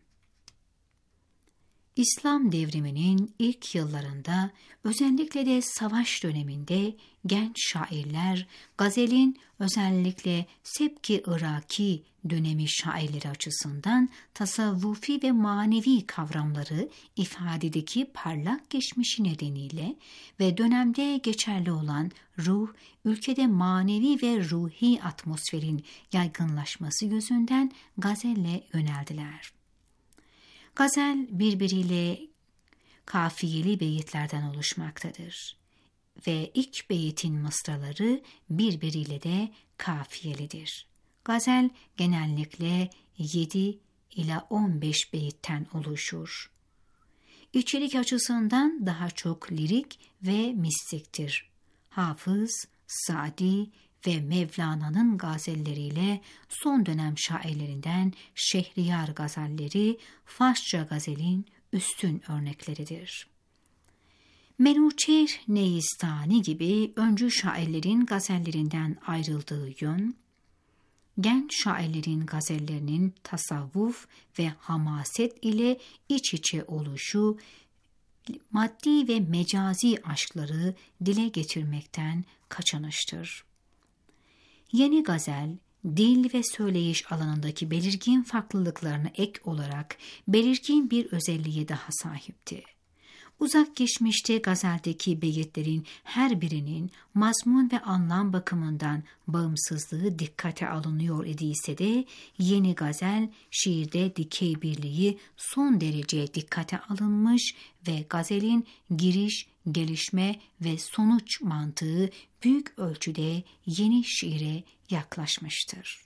İslam devriminin ilk yıllarında, özellikle de savaş döneminde genç şairler gazelin özellikle Sebk-i Iraki dönemi şairleri açısından tasavvufi ve manevi kavramları ifadedeki parlak geçmişi nedeniyle ve dönemde geçerli olan ruh, ülkede manevi ve ruhi atmosferin yaygınlaşması yüzünden gazelle yöneldiler. Gazel birbiriyle kafiyeli beyitlerden oluşmaktadır ve ilk beyitin mısraları birbiriyle de kafiyelidir. Gazel genellikle yedi ila on beş beyitten oluşur. İçerik açısından daha çok lirik ve mistiktir. Hafız, Sa'di ve Mevlana'nın gazelleriyle son dönem şairlerinden Şehriyar gazelleri Farsça gazelin üstün örnekleridir. Menuçer Neistani gibi öncü şairlerin gazellerinden ayrıldığı yön, genç şairlerin gazellerinin tasavvuf ve hamaset ile iç içe oluşu, maddi ve mecazi aşkları dile getirmekten kaçınıştır. Yeni gazel, dil ve söyleyiş alanındaki belirgin farklılıklarına ek olarak belirgin bir özelliğe daha sahipti. Uzak geçmişte gazeldeki beyitlerin her birinin mazmun ve anlam bakımından bağımsızlığı dikkate alınıyor idiyse de yeni gazel şiirde dikey birliği son derece dikkate alınmış ve gazelin giriş, gelişme ve sonuç mantığı büyük ölçüde yeni şiire yaklaşmıştır.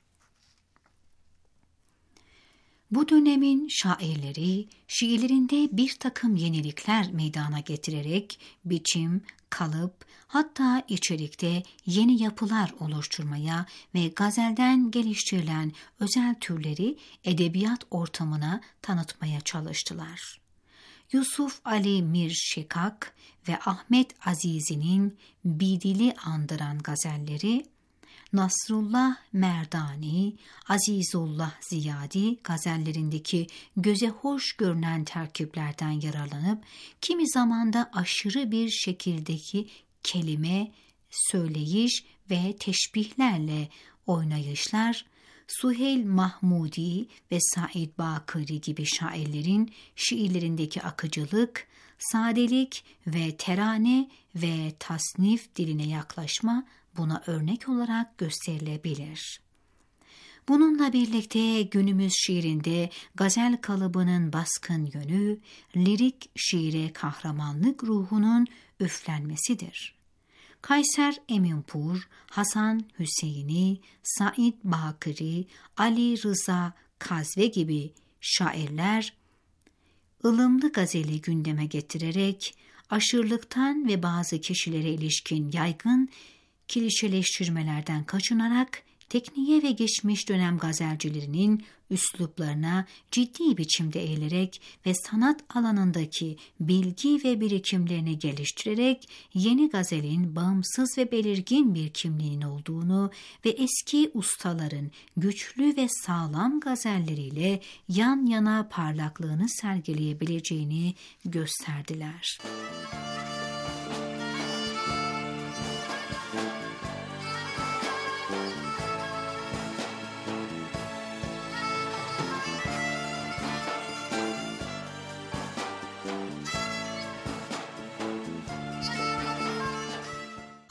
Bu dönemin şairleri şiirlerinde bir takım yenilikler meydana getirerek biçim, kalıp, hatta içerikte yeni yapılar oluşturmaya ve gazelden geliştirilen özel türleri edebiyat ortamına tanıtmaya çalıştılar. Yusuf Ali Mir Şekak ve Ahmet Azizi'nin Bidil'i andıran gazelleri, Nasrullah Merdani, Azizullah Ziyadi gazellerindeki göze hoş görünen terkiplerden yararlanıp kimi zamanda aşırı bir şekildeki kelime, söyleyiş ve teşbihlerle oynayışlar, Suheyl Mahmudi ve Said Bakırı gibi şairlerin şiirlerindeki akıcılık, sadelik ve terane ve tasnif diline yaklaşma buna örnek olarak gösterilebilir. Bununla birlikte günümüz şiirinde gazel kalıbının baskın yönü, lirik şiire kahramanlık ruhunun üflenmesidir. Kayser Eminpur, Hasan Hüseyini, Said Bakırı, Ali Rıza Kazve gibi şairler, ılımlı gazeli gündeme getirerek aşırılıktan ve bazı kişilere ilişkin yaygın klişeleştirmelerden kaçınarak tekniğe ve geçmiş dönem gazelcilerinin üsluplarına ciddi biçimde eğilerek ve sanat alanındaki bilgi ve birikimlerini geliştirerek yeni gazelin bağımsız ve belirgin bir kimliğinin olduğunu ve eski ustaların güçlü ve sağlam gazelleriyle yan yana parlaklığını sergileyebileceğini gösterdiler.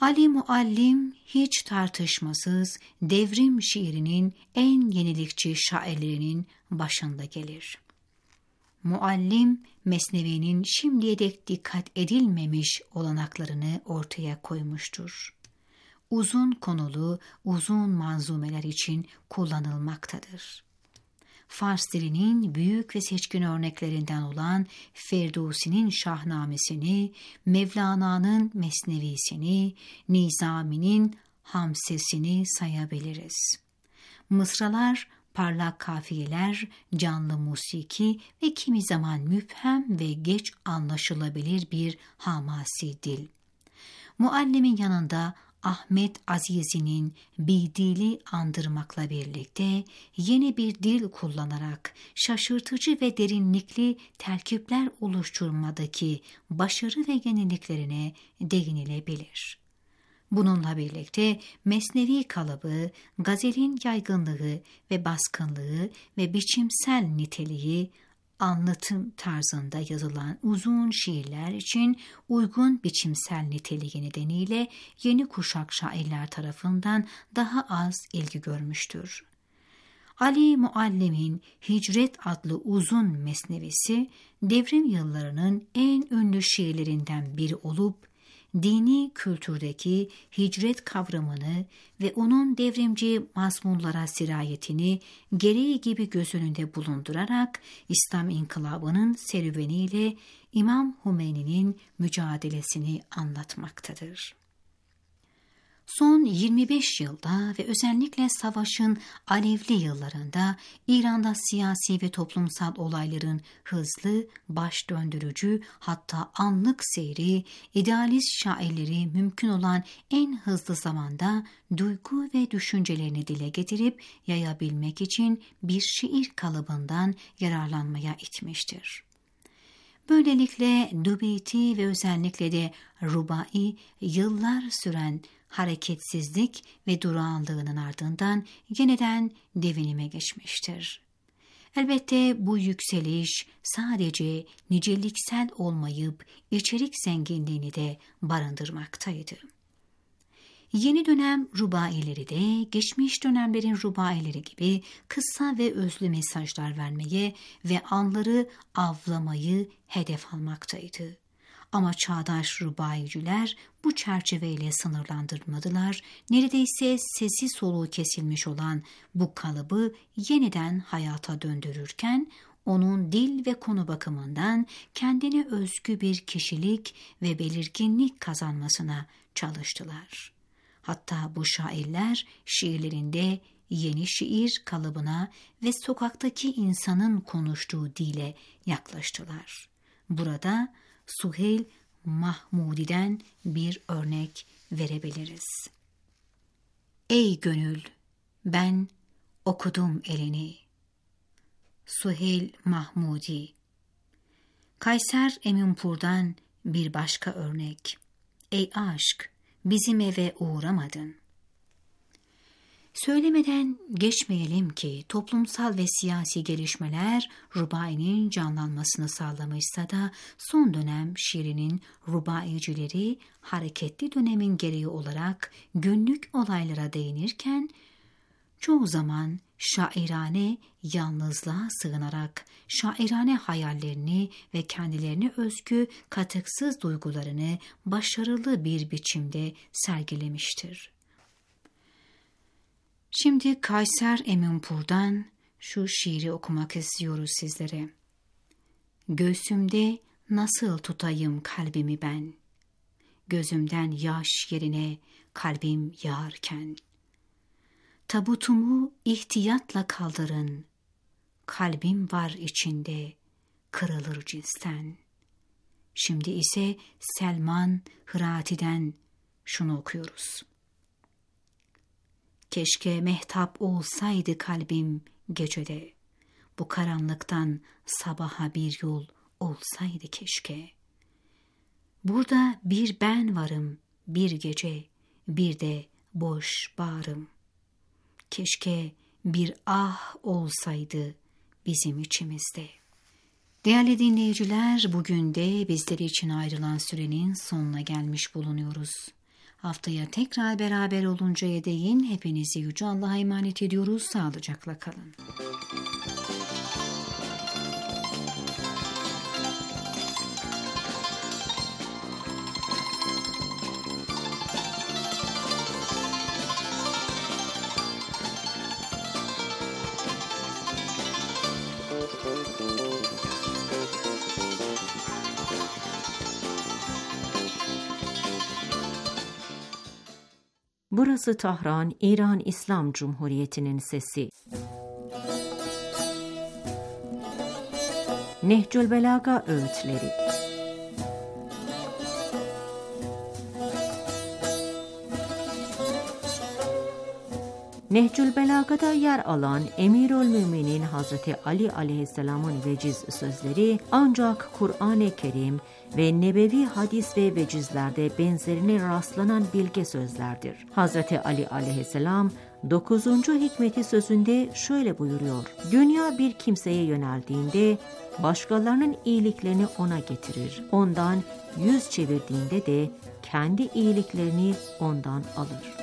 Ali Muallim hiç tartışmasız devrim şiirinin en yenilikçi şairlerinin başında gelir. Muallim, Mesnevi'nin şimdiye dek dikkat edilmemiş olanaklarını ortaya koymuştur. Uzun konulu, uzun manzumeler için kullanılmaktadır. Fars dilinin büyük ve seçkin örneklerinden olan Ferdusi'nin Şahnamesini, Mevlana'nın Mesnevisini, Nizami'nin Hamsesini sayabiliriz. Mısralar, parlak kafiyeler, canlı musiki ve kimi zaman müphem ve geç anlaşılabilir bir hamasi dil. Muallimin yanında Ahmet Azizi'nin bir dili andırmakla birlikte yeni bir dil kullanarak şaşırtıcı ve derinlikli terkipler oluşturmadaki başarı ve yeniliklerine değinilebilir. Bununla birlikte Mesnevi kalıbı, gazelin yaygınlığı ve baskınlığı ve biçimsel niteliği, anlatım tarzında yazılan uzun şiirler için uygun biçimsel niteliği nedeniyle yeni kuşak şairler tarafından daha az ilgi görmüştür. Ali Muallim'in Hicret adlı uzun mesnevisi, devrim yıllarının en ünlü şiirlerinden biri olup, dini kültürdeki hicret kavramını ve onun devrimci mazmunlara sirayetini gereği gibi göz önünde bulundurarak İslam inkılabının serüveniyle İmam Hümeyni'nin mücadelesini anlatmaktadır. Son yirmi beş yılda ve özellikle savaşın alevli yıllarında İran'da siyasi ve toplumsal olayların hızlı, baş döndürücü, hatta anlık seyri, idealist şairleri mümkün olan en hızlı zamanda duygu ve düşüncelerini dile getirip yayabilmek için bir şiir kalıbından yararlanmaya itmiştir. Böylelikle Dübeyti ve özellikle de Rubai yıllar süren hareketsizlik ve durağanlığının ardından yeniden devinime geçmiştir. Elbette bu yükseliş sadece niceliksel olmayıp içerik zenginliğini de barındırmaktaydı. Yeni dönem rubaileri de geçmiş dönemlerin rubaileri gibi kısa ve özlü mesajlar vermeye ve anları avlamayı hedef almaktaydı. Ama çağdaş rubaiciler bu çerçeveyle sınırlandırmadılar. Neredeyse sesi soluğu kesilmiş olan bu kalıbı yeniden hayata döndürürken, onun dil ve konu bakımından kendine özgü bir kişilik ve belirginlik kazanmasına çalıştılar. Hatta bu şairler şiirlerinde yeni şiir kalıbına ve sokaktaki insanın konuştuğu dile yaklaştılar. Burada Suheyl Mahmudi'den bir örnek verebiliriz. Ey gönül, ben okudum elini. Suheyl Mahmudi. Kayser Eminpur'dan bir başka örnek. Ey aşk, bizim eve uğramadın. Söylemeden geçmeyelim ki toplumsal ve siyasi gelişmeler rubainin canlanmasını sağlamışsa da son dönem şiirinin rubaicileri hareketli dönemin gereği olarak günlük olaylara değinirken çoğu zaman şairane yalnızlığa sığınarak şairane hayallerini ve kendilerine özgü katıksız duygularını başarılı bir biçimde sergilemiştir. Şimdi Kayser Eminpur'dan şu şiiri okumak istiyoruz sizlere. Göğsümde nasıl tutayım kalbimi ben? Gözümden yaş yerine kalbim yağarken. Tabutumu ihtiyatla kaldırın. Kalbim var içinde, kırılır cinsten. Şimdi ise Selman Hırati'den şunu okuyoruz. Keşke mehtap olsaydı kalbim gecede, bu karanlıktan sabaha bir yol olsaydı keşke. Burada bir ben varım, bir gece, bir de boş bağrım. Keşke bir ah olsaydı bizim içimizde. Değerli dinleyiciler, bugün de bizleri için ayrılan sürenin sonuna gelmiş bulunuyoruz. Haftaya tekrar beraber oluncaya değin hepinizi Yüce Allah'a emanet ediyoruz. Sağlıcakla kalın. Burası Tahran, İran İslam Cumhuriyeti'nin sesi. Nehcül Belaga öğütleri. Nehcül Belaga'da yer alan Emirülmüminin Hazreti Ali Aleyhisselam'ın veciz sözleri ancak Kur'an-ı Kerim ve nebevi hadis ve vecizlerde benzerine rastlanan bilge sözlerdir. Hazreti Ali Aleyhisselam dokuzuncu hikmeti sözünde şöyle buyuruyor: Dünya bir kimseye yöneldiğinde başkalarının iyiliklerini ona getirir. Ondan yüz çevirdiğinde de kendi iyiliklerini ondan alır.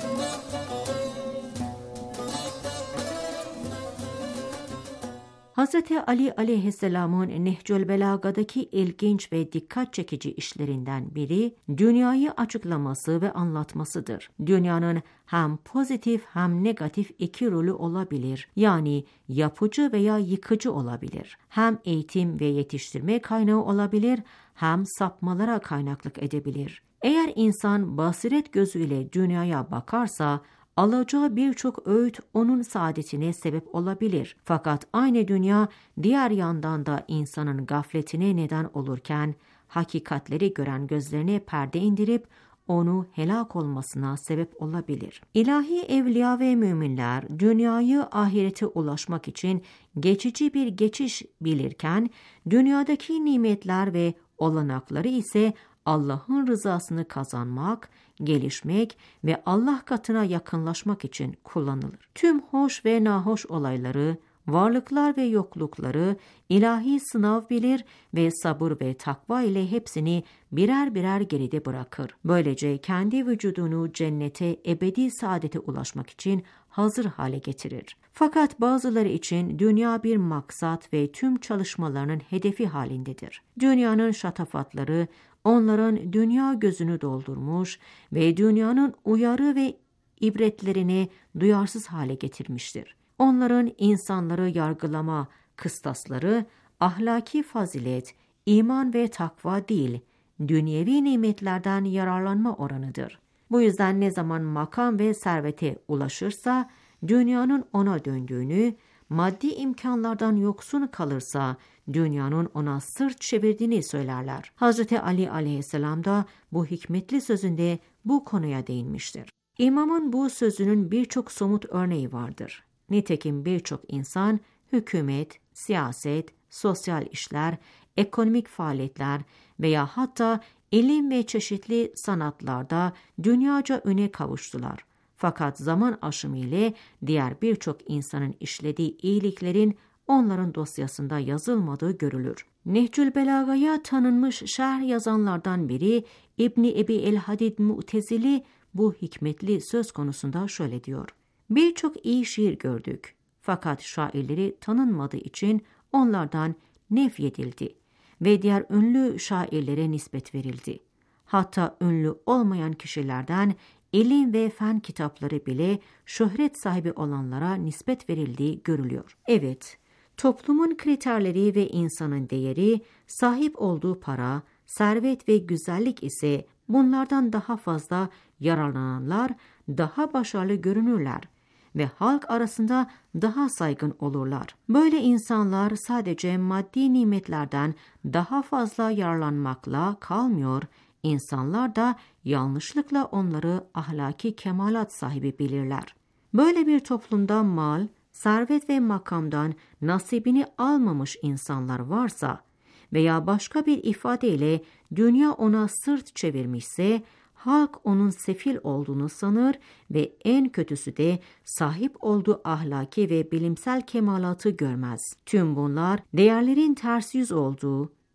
Hazreti Ali Aleyhisselam'ın Nehcül Belaga'daki ilginç ve dikkat çekici işlerinden biri dünyayı açıklaması ve anlatmasıdır. Dünyanın hem pozitif hem negatif iki rolü olabilir. Yani yapıcı veya yıkıcı olabilir. Hem eğitim ve yetiştirme kaynağı olabilir, hem sapmalara kaynaklık edebilir. Eğer insan basiret gözüyle dünyaya bakarsa alacağı birçok öğüt onun saadetine sebep olabilir. Fakat aynı dünya diğer yandan da insanın gafletine neden olurken hakikatleri gören gözlerine perde indirip onu helak olmasına sebep olabilir. İlahi evliya ve müminler dünyayı ahirete ulaşmak için geçici bir geçiş bilirken dünyadaki nimetler ve olanakları ise Allah'ın rızasını kazanmak, gelişmek ve Allah katına yakınlaşmak için kullanılır. Tüm hoş ve nahoş olayları, varlıklar ve yoklukları ilahi sınav bilir ve sabır ve takva ile hepsini birer birer geride bırakır. Böylece kendi vücudunu cennete, ebedi saadete ulaşmak için hazır hale getirir. Fakat bazıları için dünya bir maksat ve tüm çalışmalarının hedefi halindedir. Dünyanın şatafatları onların dünya gözünü doldurmuş ve dünyanın uyarı ve ibretlerini duyarsız hale getirmiştir. Onların insanları yargılama kıstasları ahlaki fazilet, iman ve takva değil, dünyevi nimetlerden yararlanma oranıdır. Bu yüzden ne zaman makam ve servete ulaşırsa dünyanın ona döndüğünü, maddi imkanlardan yoksun kalırsa dünyanın ona sırt çevirdiğini söylerler. Hazreti Ali Aleyhisselam da bu hikmetli sözünde bu konuya değinmiştir. İmamın bu sözünün birçok somut örneği vardır. Nitekim birçok insan hükümet, siyaset, sosyal işler, ekonomik faaliyetler veya hatta ilim ve çeşitli sanatlarda dünyaca öne kavuştular. Fakat zaman aşımı ile diğer birçok insanın işlediği iyiliklerin onların dosyasında yazılmadığı görülür. Nehcül Belaga'ya tanınmış şerh yazanlardan biri İbni Ebi el-Hadid Mu'tezili bu hikmetli söz konusunda şöyle diyor: Birçok iyi şiir gördük. Fakat şairleri tanınmadığı için onlardan nefyedildi ve diğer ünlü şairlere nispet verildi. Hatta ünlü olmayan kişilerden ilim ve fen kitapları bile şöhret sahibi olanlara nispet verildiği görülüyor. Evet, toplumun kriterleri ve insanın değeri, sahip olduğu para, servet ve güzellik ise bunlardan daha fazla yararlananlar daha başarılı görünürler ve halk arasında daha saygın olurlar. Böyle insanlar sadece maddi nimetlerden daha fazla yararlanmakla kalmıyor, İnsanlar da yanlışlıkla onları ahlaki kemalat sahibi bilirler. Böyle bir toplumda mal, servet ve makamdan nasibini almamış insanlar varsa veya başka bir ifadeyle dünya ona sırt çevirmişse, halk onun sefil olduğunu sanır ve en kötüsü de sahip olduğu ahlaki ve bilimsel kemalatı görmez. Tüm bunlar değerlerin ters yüz olduğu,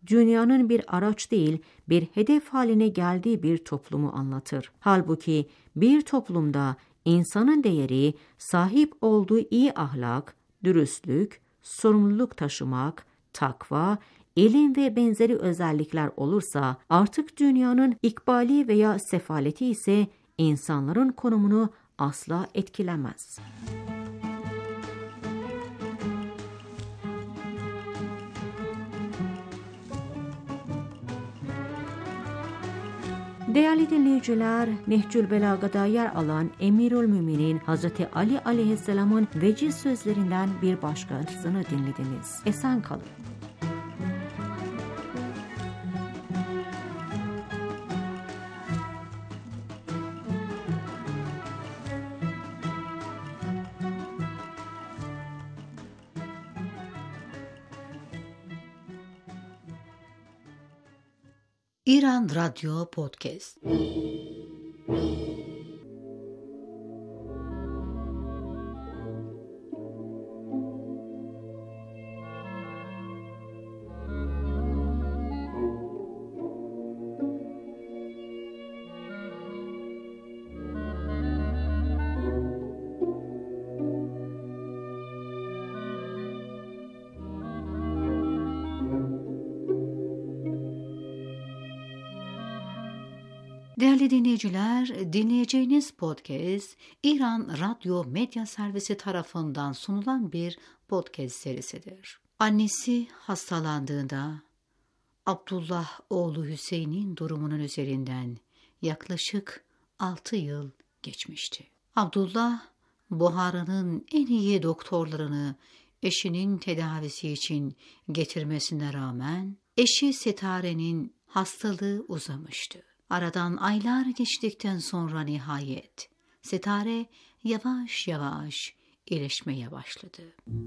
dünyanın bir araç değil, bir hedef haline geldiği bir toplumu anlatır. Halbuki bir toplumda insanın değeri, sahip olduğu iyi ahlak, dürüstlük, sorumluluk taşımak, takva, ilim ve benzeri özellikler olursa, artık dünyanın ikbali veya sefaleti ise insanların konumunu asla etkilemez. Değerli dinleyiciler, Nehcül Belaga'da yer alan Emirülmüminin Hazreti Ali Aleyhisselam'ın veciz sözlerinden bir başkasını dinlediniz. Esen kalın. İran Radyo Podcast. Değerli dinleyiciler, dinleyeceğiniz podcast İran Radyo Medya Servisi tarafından sunulan bir podcast serisidir. Annesi hastalandığında Abdullah oğlu Hüseyin'in durumunun üzerinden yaklaşık altı yıl geçmişti. Abdullah, Buhara'nın en iyi doktorlarını eşinin tedavisi için getirmesine rağmen eşi Setare'nin hastalığı uzamıştı. Aradan aylar geçtikten sonra nihayet Setare yavaş yavaş iyileşmeye başladı.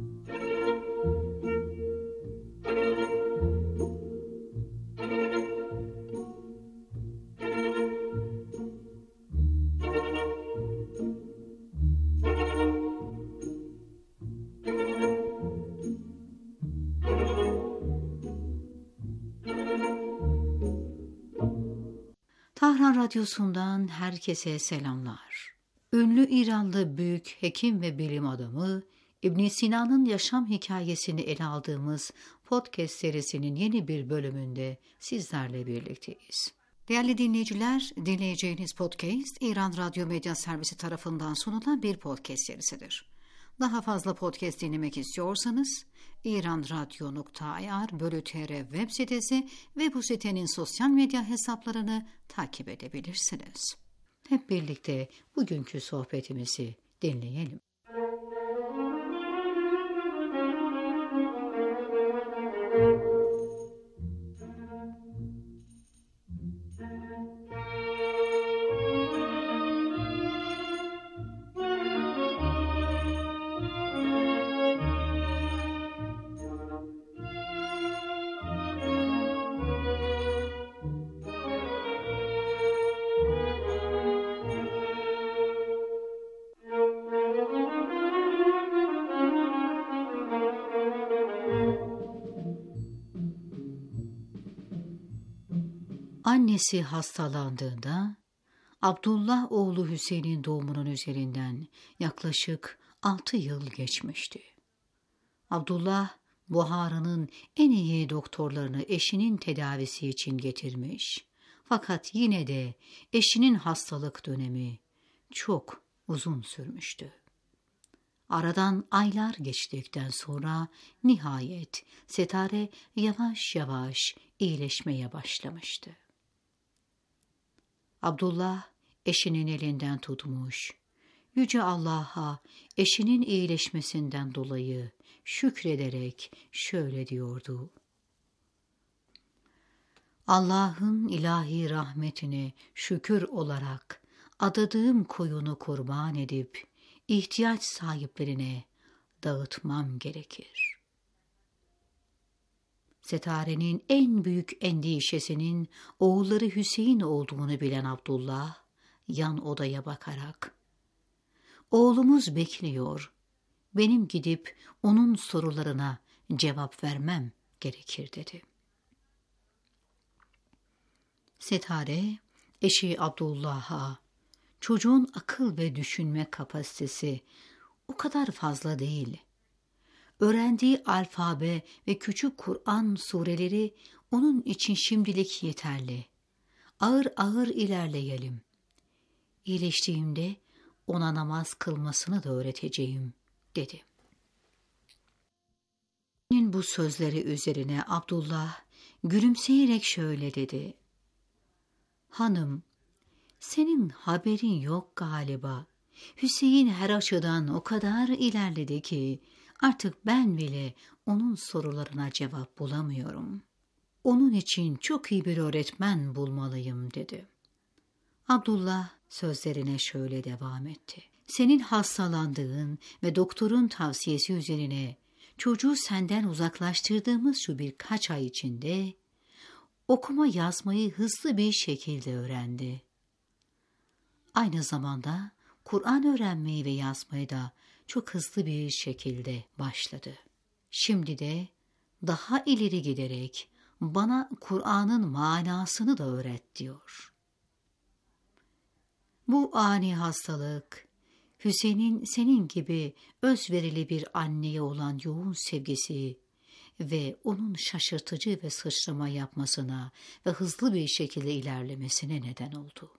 Tahran Radyosu'ndan herkese selamlar. Ünlü İranlı büyük hekim ve bilim adamı İbn Sina'nın yaşam hikayesini ele aldığımız podcast serisinin yeni bir bölümünde sizlerle birlikteyiz. Değerli dinleyiciler, dinleyeceğiniz podcast İran Radyo Medya Servisi tarafından sunulan bir podcast serisidir. Daha fazla podcast dinlemek istiyorsanız iranradyo nokta ir bölü tr web sitesi ve bu sitenin sosyal medya hesaplarını takip edebilirsiniz. Hep birlikte bugünkü sohbetimizi dinleyelim. Annesi hastalandığında Abdullah oğlu Hüseyin'in doğumunun üzerinden yaklaşık altı yıl geçmişti. Abdullah, Buhara'nın en iyi doktorlarını eşinin tedavisi için getirmiş. Fakat yine de eşinin hastalık dönemi çok uzun sürmüştü. Aradan aylar geçtikten sonra nihayet Setare yavaş yavaş iyileşmeye başlamıştı. Abdullah eşinin elinden tutmuş, Yüce Allah'a eşinin iyileşmesinden dolayı şükrederek şöyle diyordu: Allah'ın ilahi rahmetine şükür olarak adadığım koyunu kurban edip ihtiyaç sahiplerine dağıtmam gerekir. Setare'nin en büyük endişesinin oğulları Hüseyin olduğunu bilen Abdullah, yan odaya bakarak, "Oğlumuz bekliyor, benim gidip onun sorularına cevap vermem gerekir," dedi. Setare, eşi Abdullah'a, çocuğun akıl ve düşünme kapasitesi o kadar fazla değil. Öğrendiği alfabe ve küçük Kur'an sureleri onun için şimdilik yeterli. Ağır ağır ilerleyelim. İyileştiğimde ona namaz kılmasını da öğreteceğim, dedi. Bu sözleri üzerine Abdullah gülümseyerek şöyle dedi. Hanım, senin haberin yok galiba. Hüseyin her açıdan o kadar ilerledi ki artık ben bile onun sorularına cevap bulamıyorum. Onun için çok iyi bir öğretmen bulmalıyım, dedi. Abdullah sözlerine şöyle devam etti. Senin hastalandığın ve doktorun tavsiyesi üzerine çocuğu senden uzaklaştırdığımız şu birkaç ay içinde okuma yazmayı hızlı bir şekilde öğrendi. Aynı zamanda Kur'an öğrenmeyi ve yazmayı da çok hızlı bir şekilde başladı. Şimdi de daha ileri giderek bana Kur'an'ın manasını da öğret, diyor. Bu ani hastalık, Hüseyin'in senin gibi özverili bir anneye olan yoğun sevgisi ve onun şaşırtıcı ve sıçrama yapmasına ve hızlı bir şekilde ilerlemesine neden oldu.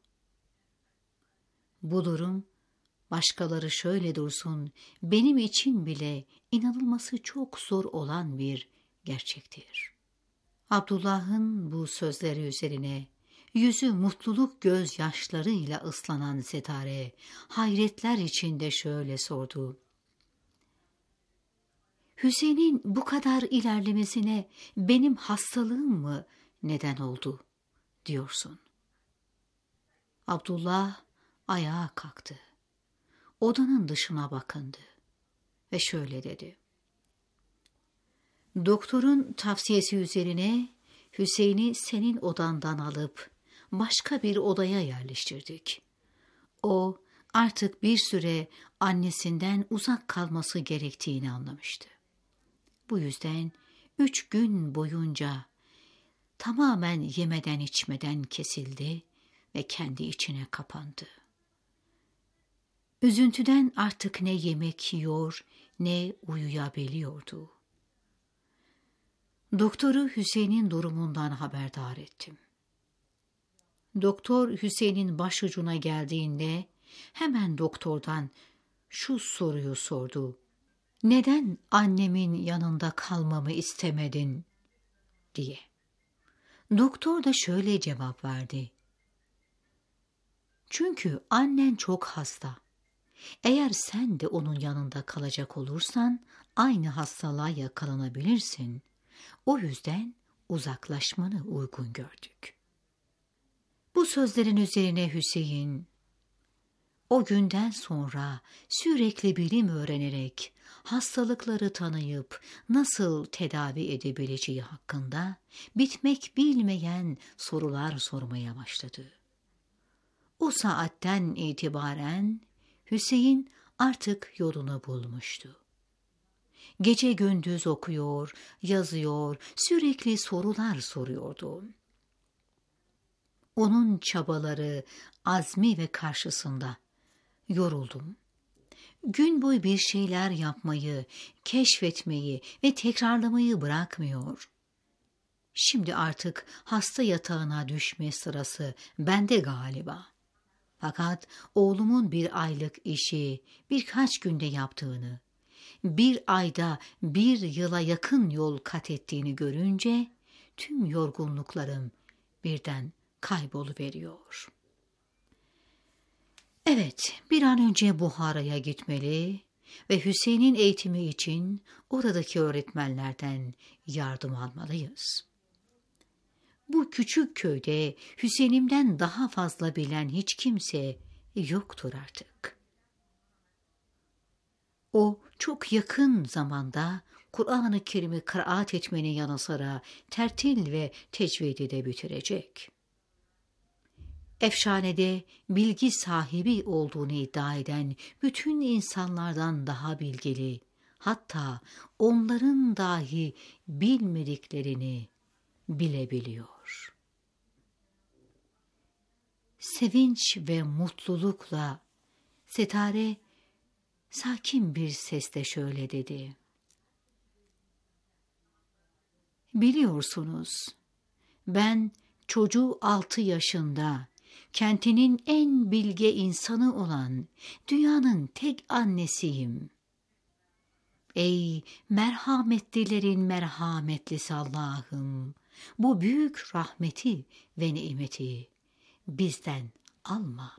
Bu durum, başkaları şöyle dursun, benim için bile inanılması çok zor olan bir gerçektir. Abdullah'ın bu sözleri üzerine yüzü mutluluk gözyaşlarıyla ıslanan Setare hayretler içinde şöyle sordu. Hüseyin'in bu kadar ilerlemesine benim hastalığım mı neden oldu diyorsun? Abdullah ayağa kalktı. Odanın dışına bakındı ve şöyle dedi. Doktorun tavsiyesi üzerine Hüseyin'i senin odandan alıp başka bir odaya yerleştirdik. O artık bir süre annesinden uzak kalması gerektiğini anlamıştı. Bu yüzden üç gün boyunca tamamen yemeden içmeden kesildi ve kendi içine kapandı. Üzüntüden artık ne yemek yiyor ne uyuyabiliyordu. Doktoru Hüseyin'in durumundan haberdar ettim. Doktor Hüseyin'in başucuna geldiğinde hemen doktordan şu soruyu sordu. Neden annemin yanında kalmamı istemedin diye. Doktor da şöyle cevap verdi. Çünkü annen çok hasta. Eğer sen de onun yanında kalacak olursan aynı hastalığa yakalanabilirsin. O yüzden uzaklaşmanı uygun gördük. Bu sözlerin üzerine Hüseyin, o günden sonra sürekli bilim öğrenerek hastalıkları tanıyıp nasıl tedavi edebileceği hakkında bitmek bilmeyen sorular sormaya başladı. O saatten itibaren Hüseyin artık yolunu bulmuştu. Gece gündüz okuyor, yazıyor, sürekli sorular soruyordu. Onun çabaları, azmi ve karşısında yoruldum. Gün boyu bir şeyler yapmayı, keşfetmeyi ve tekrarlamayı bırakmıyor. Şimdi artık hasta yatağına düşme sırası bende galiba. Fakat oğlumun bir aylık işi birkaç günde yaptığını, bir ayda bir yıla yakın yol kat ettiğini görünce tüm yorgunluklarım birden kayboluveriyor. Evet, bir an önce Buhara'ya gitmeli ve Hüseyin'in eğitimi için oradaki öğretmenlerden yardım almalıyız. Bu küçük köyde Hüseyin'imden daha fazla bilen hiç kimse yoktur artık. O çok yakın zamanda Kur'an-ı Kerim'i kıraat etmenin yanı sıra tertil ve tecvidi de bitirecek. Efşanede bilgi sahibi olduğunu iddia eden bütün insanlardan daha bilgili, hatta onların dahi bilmediklerini bilebiliyor. sevinç ve mutlulukla Setare sakin bir sesle şöyle dedi. Biliyorsunuz, ben çocuğu altı yaşında, kentinin en bilge insanı olan dünyanın tek annesiyim. Ey merhametlilerin merhametlisi Allah'ım, bu büyük rahmeti ve nimeti bizden alma.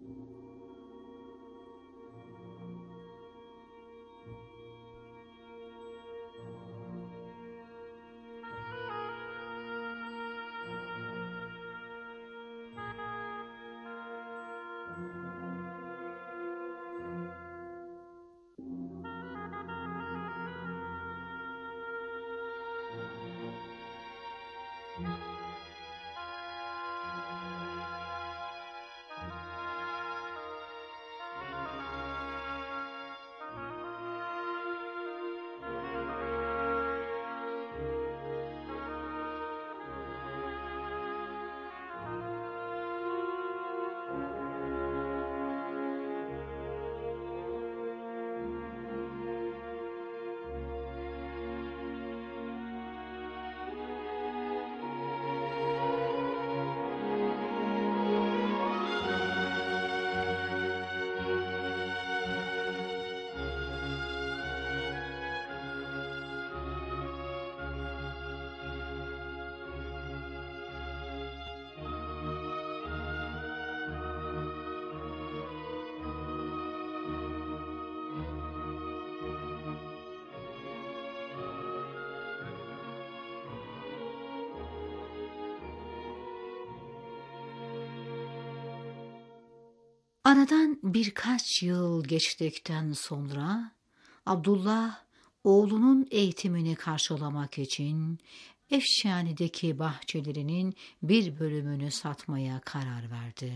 Aradan birkaç yıl geçtikten sonra Abdullah oğlunun eğitimini karşılamak için Efşani'deki bahçelerinin bir bölümünü satmaya karar verdi.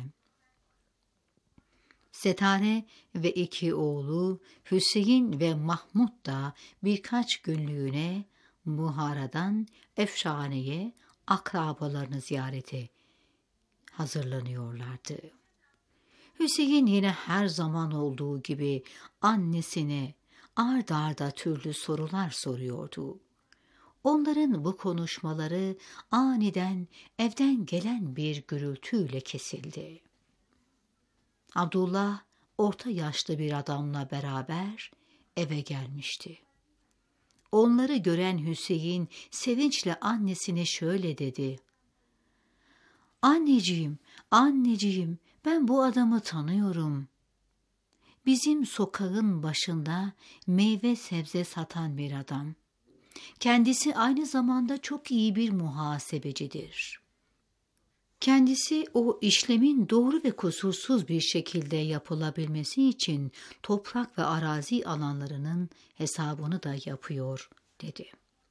Setare ve iki oğlu Hüseyin ve Mahmud da birkaç günlüğüne Buhara'dan Efşani'ye akrabalarını ziyarete hazırlanıyorlardı. Hüseyin yine her zaman olduğu gibi annesine ard arda türlü sorular soruyordu. Onların bu konuşmaları aniden evden gelen bir gürültüyle kesildi. Abdullah orta yaşlı bir adamla beraber eve gelmişti. Onları gören Hüseyin sevinçle annesine şöyle dedi. Anneciğim, anneciğim, ben bu adamı tanıyorum. Bizim sokağın başında meyve sebze satan bir adam. Kendisi aynı zamanda çok iyi bir muhasebecidir. Kendisi o işlemin doğru ve kusursuz bir şekilde yapılabilmesi için toprak ve arazi alanlarının hesabını da yapıyor, dedi.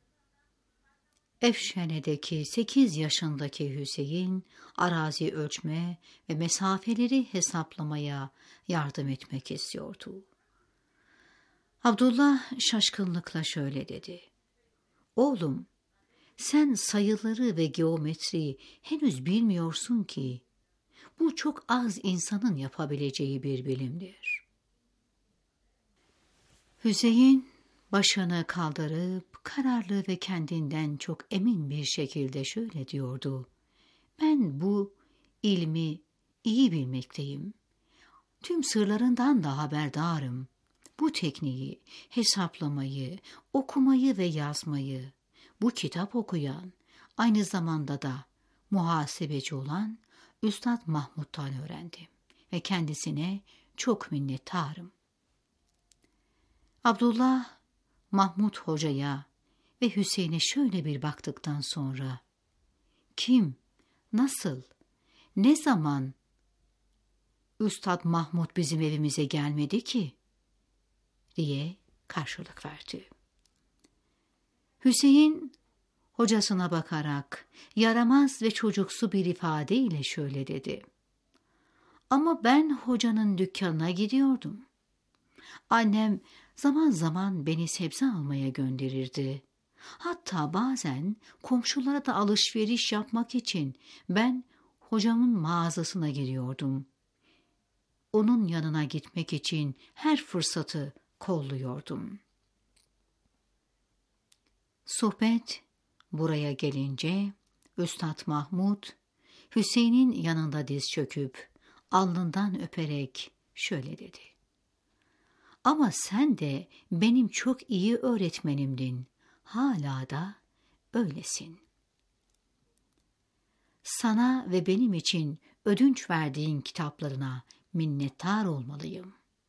Efşane'deki sekiz yaşındaki Hüseyin, arazi ölçme ve mesafeleri hesaplamaya yardım etmek istiyordu. Abdullah şaşkınlıkla şöyle dedi. Oğlum, sen sayıları ve geometriyi henüz bilmiyorsun ki. Bu çok az insanın yapabileceği bir bilimdir. Hüseyin başını kaldırıp kararlı ve kendinden çok emin bir şekilde şöyle diyordu. Ben bu ilmi iyi bilmekteyim. Tüm sırlarından da haberdarım. Bu tekniği, hesaplamayı, okumayı ve yazmayı, bu kitap okuyan, aynı zamanda da muhasebeci olan Üstad Mahmud'dan öğrendim ve kendisine çok minnettarım. Abdullah, Mahmud Hoca'ya ve Hüseyin'e şöyle bir baktıktan sonra, kim, nasıl, ne zaman Üstad Mahmud bizim evimize gelmedi ki? diye karşılık verdi. Hüseyin, hocasına bakarak yaramaz ve çocuksu bir ifadeyle şöyle dedi. Ama ben hocanın dükkanına gidiyordum. Annem zaman zaman beni sebze almaya gönderirdi. Hatta bazen komşulara da alışveriş yapmak için ben hocamın mağazasına giriyordum. Onun yanına gitmek için her fırsatı kolluyordum. Sohbet buraya gelince Üstad Mahmud, Hüseyin'in yanında diz çöküp alnından öperek şöyle dedi: "Ama sen de benim çok iyi öğretmenimdin. Hala da öylesin. Sana ve benim için ödünç verdiğin kitaplarına minnettar olmalıyım.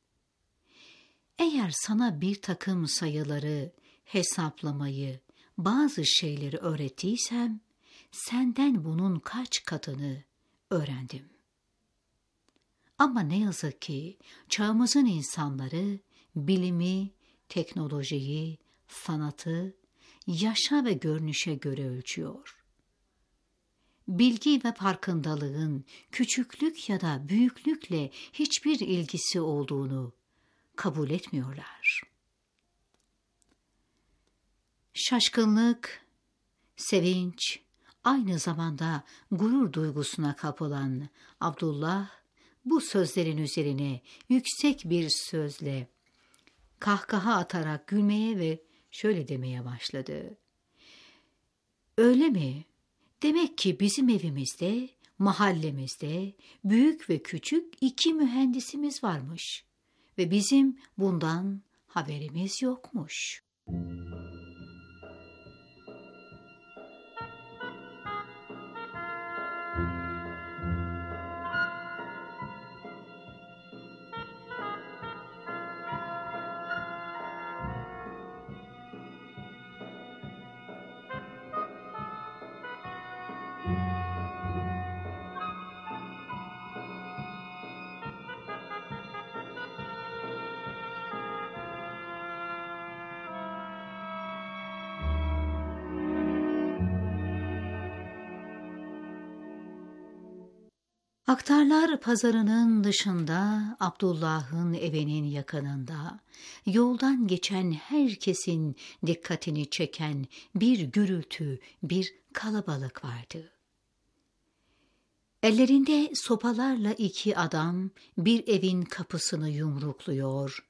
Eğer sana bir takım sayıları, hesaplamayı, bazı şeyleri öğrettiysem, senden bunun kaç katını öğrendim. Ama ne yazık ki çağımızın insanları bilimi, teknolojiyi, sanatı, yaşa ve görünüşe göre ölçüyor. Bilgi ve farkındalığın küçüklük ya da büyüklükle hiçbir ilgisi olduğunu kabul etmiyorlar. Şaşkınlık, sevinç, aynı zamanda gurur duygusuna kapılan Abdullah, bu sözlerin üzerine yüksek bir sözle kahkaha atarak gülmeye ve şöyle demeye başladı: "Öyle mi? Demek ki bizim evimizde, mahallemizde büyük ve küçük iki mühendisimiz varmış ve bizim bundan haberimiz yokmuş." Aktarlar pazarının dışında, Abdullah'ın evinin yakınında, yoldan geçen herkesin dikkatini çeken bir gürültü, bir kalabalık vardı. Ellerinde sopalarla iki adam bir evin kapısını yumrukluyor.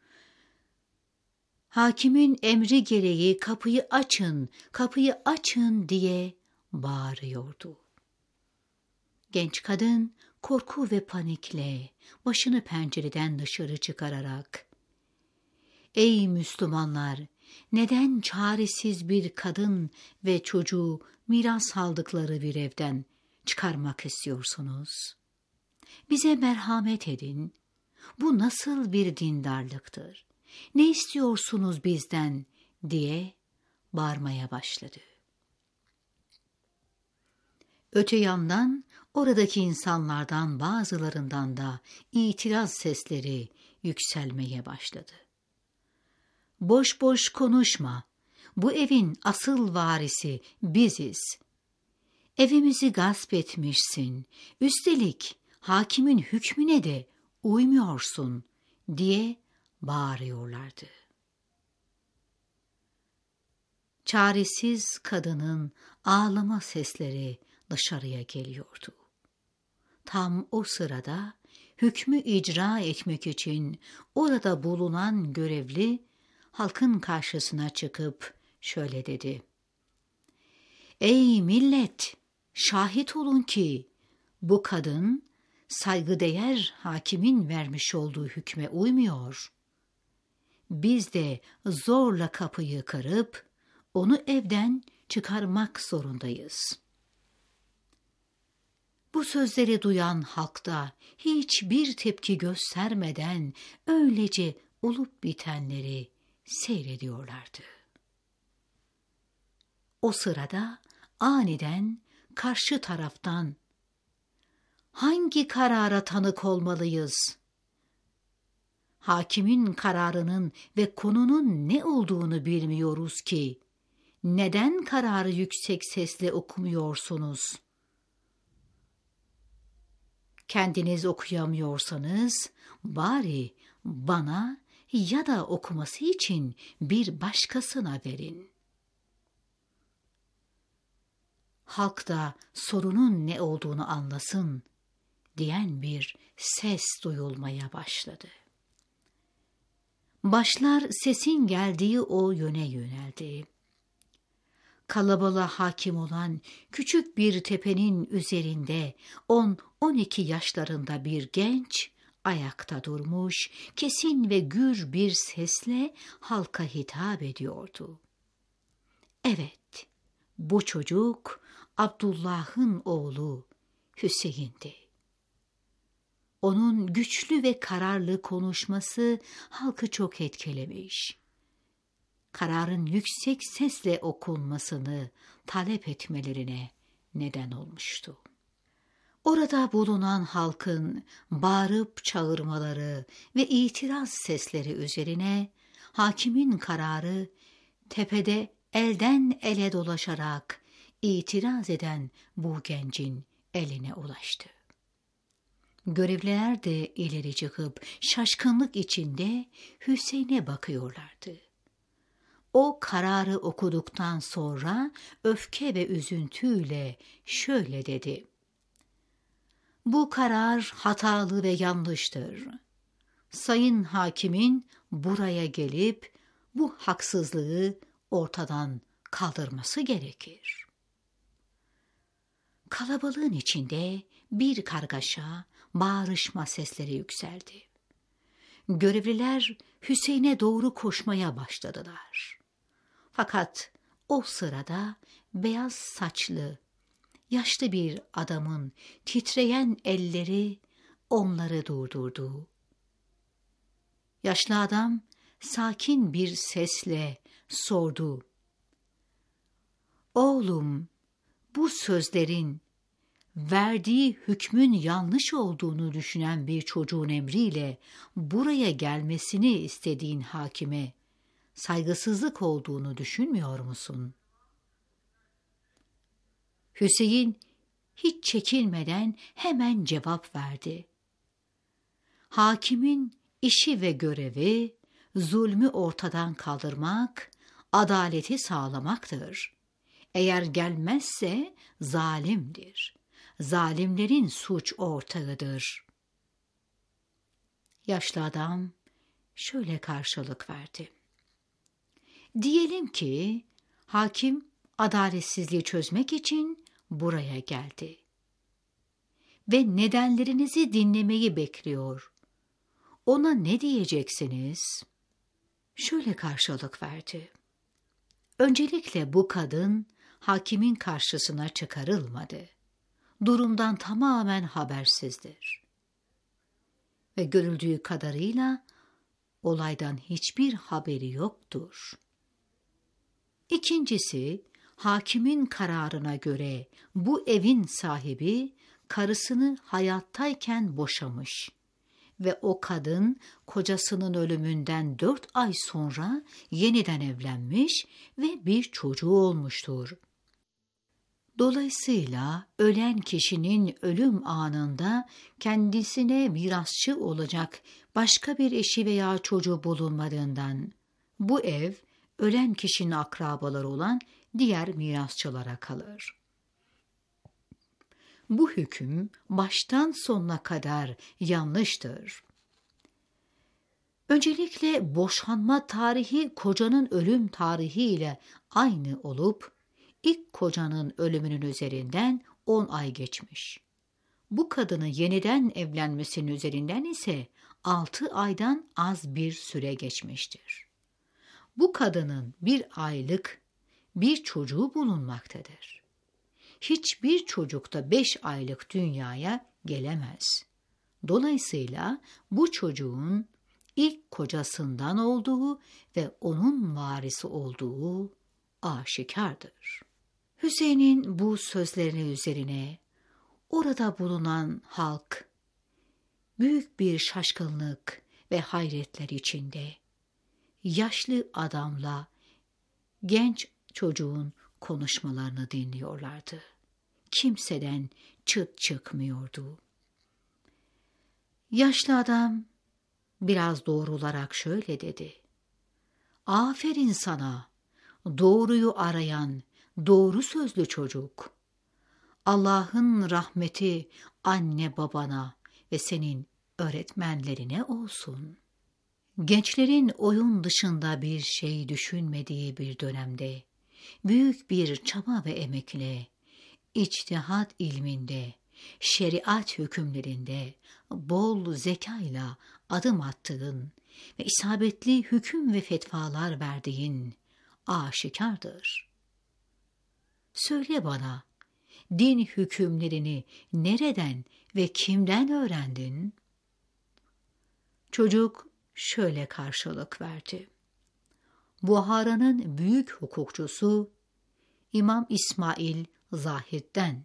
Hakimin emri gereği kapıyı açın, kapıyı açın diye bağırıyordu. Genç kadın korku ve panikle başını pencereden dışarı çıkararak, "Ey Müslümanlar, neden çaresiz bir kadın ve çocuğu miras aldıkları bir evden çıkarmak istiyorsunuz? Bize merhamet edin. Bu nasıl bir dindarlıktır? Ne istiyorsunuz bizden?" diye bağırmaya başladı. Öte yandan oradaki insanlardan bazılarından da itiraz sesleri yükselmeye başladı. "Boş boş konuşma. Bu evin asıl varisi biziz. Evimizi gasp etmişsin. Üstelik hakimin hükmüne de uymuyorsun," diye bağırıyorlardı. Çaresiz kadının ağlama sesleri dışarıya geliyordu. Tam o sırada hükmü icra etmek için orada bulunan görevli halkın karşısına çıkıp şöyle dedi: "Ey millet, şahit olun ki bu kadın saygıdeğer hakimin vermiş olduğu hükme uymuyor. Biz de zorla kapıyı kırıp onu evden çıkarmak zorundayız." Bu sözleri duyan halkta hiçbir tepki göstermeden öylece olup bitenleri seyrediyorlardı. O sırada aniden karşı taraftan "Hangi karara tanık olmalıyız? Hakimin kararının ve konunun ne olduğunu bilmiyoruz ki neden kararı yüksek sesle okumuyorsunuz? Kendiniz okuyamıyorsanız bari bana ya da okuması için bir başkasına verin." halk da sorunun ne olduğunu anlasın diyen bir ses duyulmaya başladı. Başlar sesin geldiği o yöne yöneldi. Kalabalığa hakim olan küçük bir tepenin üzerinde on on iki yaşlarında bir genç ayakta durmuş, kesin ve gür bir sesle halka hitap ediyordu. Evet, bu çocuk Abdullah'ın oğlu Hüseyin'di. Onun güçlü ve kararlı konuşması halkı çok etkilemiş. Kararın yüksek sesle okunmasını talep etmelerine neden olmuştu. Orada bulunan halkın bağırıp çağırmaları ve itiraz sesleri üzerine hakimin kararı tepede elden ele dolaşarak itiraz eden bu gencin eline ulaştı. Görevliler de ileri çıkıp şaşkınlık içinde Hüseyin'e bakıyorlardı. O kararı okuduktan sonra öfke ve üzüntüyle şöyle dedi: "Bu karar hatalı ve yanlıştır. Sayın hakimin buraya gelip bu haksızlığı ortadan kaldırması gerekir." Kalabalığın içinde bir kargaşa, bağırışma sesleri yükseldi. Görevliler Hüseyin'e doğru koşmaya başladılar. Fakat o sırada beyaz saçlı, yaşlı bir adamın titreyen elleri onları durdurdu. Yaşlı adam sakin bir sesle sordu: "Oğlum, bu sözlerin verdiği hükmün yanlış olduğunu düşünen bir çocuğun emriyle buraya gelmesini istediğin hakime saygısızlık olduğunu düşünmüyor musun?" Hüseyin hiç çekinmeden hemen cevap verdi. Hakimin işi ve görevi zulmü ortadan kaldırmak, adaleti sağlamaktır. Eğer gelmezse zalimdir. Zalimlerin suç ortağıdır. Yaşlı adam şöyle karşılık verdi: "Diyelim ki hakim adaletsizliği çözmek için buraya geldi ve nedenlerinizi dinlemeyi bekliyor. Ona ne diyeceksiniz?" Şöyle karşılık verdi: "Öncelikle bu kadın hakimin karşısına çıkarılmadı. Durumdan tamamen habersizdir. Ve görüldüğü kadarıyla olaydan hiçbir haberi yoktur. İkincisi, hakimin kararına göre bu evin sahibi karısını hayattayken boşamış ve o kadın kocasının ölümünden dört ay sonra yeniden evlenmiş ve bir çocuğu olmuştur. Dolayısıyla ölen kişinin ölüm anında kendisine mirasçı olacak başka bir eşi veya çocuğu bulunmadığından bu ev ölen kişinin akrabaları olan diğer mirasçılara kalır. Bu hüküm baştan sonuna kadar yanlıştır. Öncelikle boşanma tarihi kocanın ölüm tarihi ile aynı olup ilk kocanın ölümünün üzerinden on ay geçmiş. Bu kadının yeniden evlenmesinin üzerinden ise altı aydan az bir süre geçmiştir. Bu kadının bir aylık bir çocuğu bulunmaktadır. Hiçbir çocuk da beş aylık dünyaya gelemez. Dolayısıyla bu çocuğun ilk kocasından olduğu ve onun varisi olduğu aşikardır. Hüseyin'in bu sözlerine üzerine orada bulunan halk büyük bir şaşkınlık ve hayretler içinde yaşlı adamla genç çocuğun konuşmalarını dinliyorlardı. Kimseden çıt çıkmıyordu. Yaşlı adam biraz doğrularak şöyle dedi: "Aferin sana, doğruyu arayan, doğru sözlü çocuk. Allah'ın rahmeti anne babana ve senin öğretmenlerine olsun. Gençlerin oyun dışında bir şey düşünmediği bir dönemde, büyük bir çaba ve emekle, içtihat ilminde, şeriat hükümlerinde bol zekayla adım attığın ve isabetli hüküm ve fetvalar verdiğin aşikardır. Söyle bana, din hükümlerini nereden ve kimden öğrendin? Çocuk şöyle karşılık verdi. Buhara'nın büyük hukukçusu İmam İsmail Zahid'den.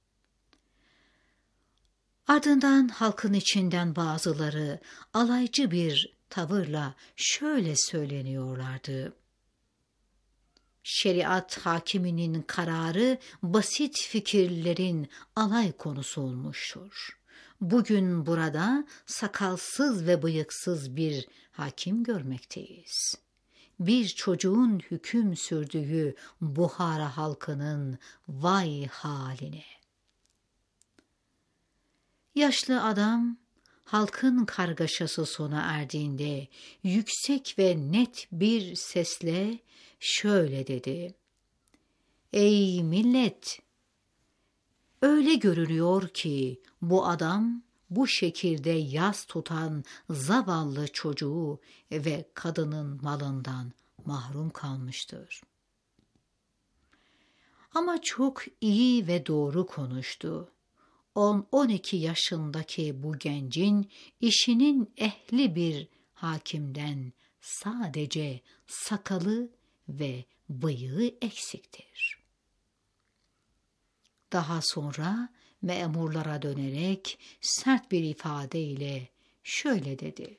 Ardından halkın içinden bazıları alaycı bir tavırla şöyle söyleniyorlardı. Şeriat hakiminin kararı basit fikirlerin alay konusu olmuştur. Bugün burada sakalsız ve bıyıksız bir hakim görmekteyiz. Bir çocuğun hüküm sürdüğü Buhara halkının vay haline. Yaşlı adam halkın kargaşası sona erdiğinde yüksek ve net bir sesle şöyle dedi. Ey millet! Öyle görünüyor ki bu adam bu şekilde yas tutan zavallı çocuğu ve kadının malından mahrum kalmıştır. Ama çok iyi ve doğru konuştu. on on iki yaşındaki bu gencin işinin ehli bir hakimden sadece sakalı ve bıyığı eksiktir. Daha sonra memurlara dönerek sert bir ifadeyle şöyle dedi.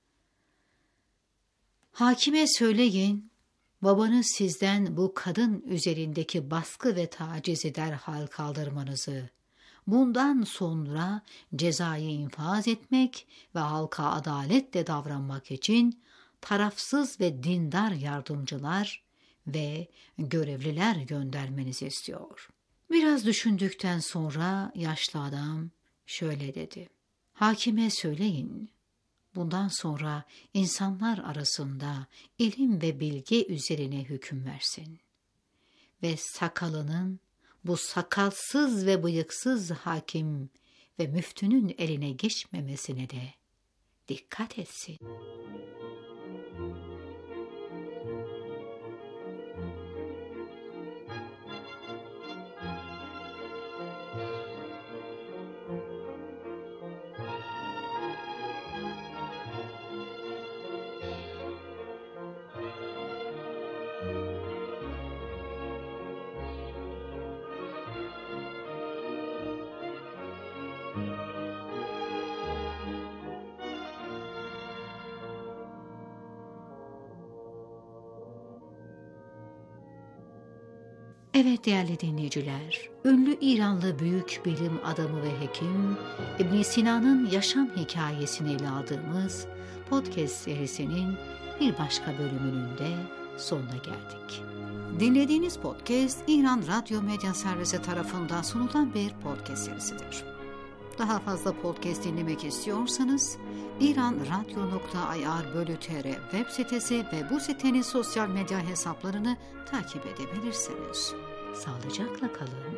Hakime söyleyin, babanız sizden bu kadın üzerindeki baskı ve tacizi derhal kaldırmanızı, bundan sonra cezayı infaz etmek ve halka adaletle davranmak için tarafsız ve dindar yardımcılar ve görevliler göndermenizi istiyor. Biraz düşündükten sonra yaşlı adam şöyle dedi. Hakime söyleyin, bundan sonra insanlar arasında ilim ve bilgi üzerine hüküm versin. Ve sakalının bu sakalsız ve bıyıksız hakim ve müftünün eline geçmemesine de dikkat etsin. Evet değerli dinleyiciler, ünlü İranlı büyük bilim adamı ve hekim İbn Sina'nın yaşam hikayesini ele aldığımız podcast serisinin bir başka bölümünün de sonuna geldik. Dinlediğiniz podcast İran Radyo Medya Servisi tarafından sunulan bir podcast serisidir. Daha fazla podcast dinlemek istiyorsanız iranradyo nokta ir bölü tr web sitesi ve bu sitenin sosyal medya hesaplarını takip edebilirsiniz. Sağlıcakla kalın.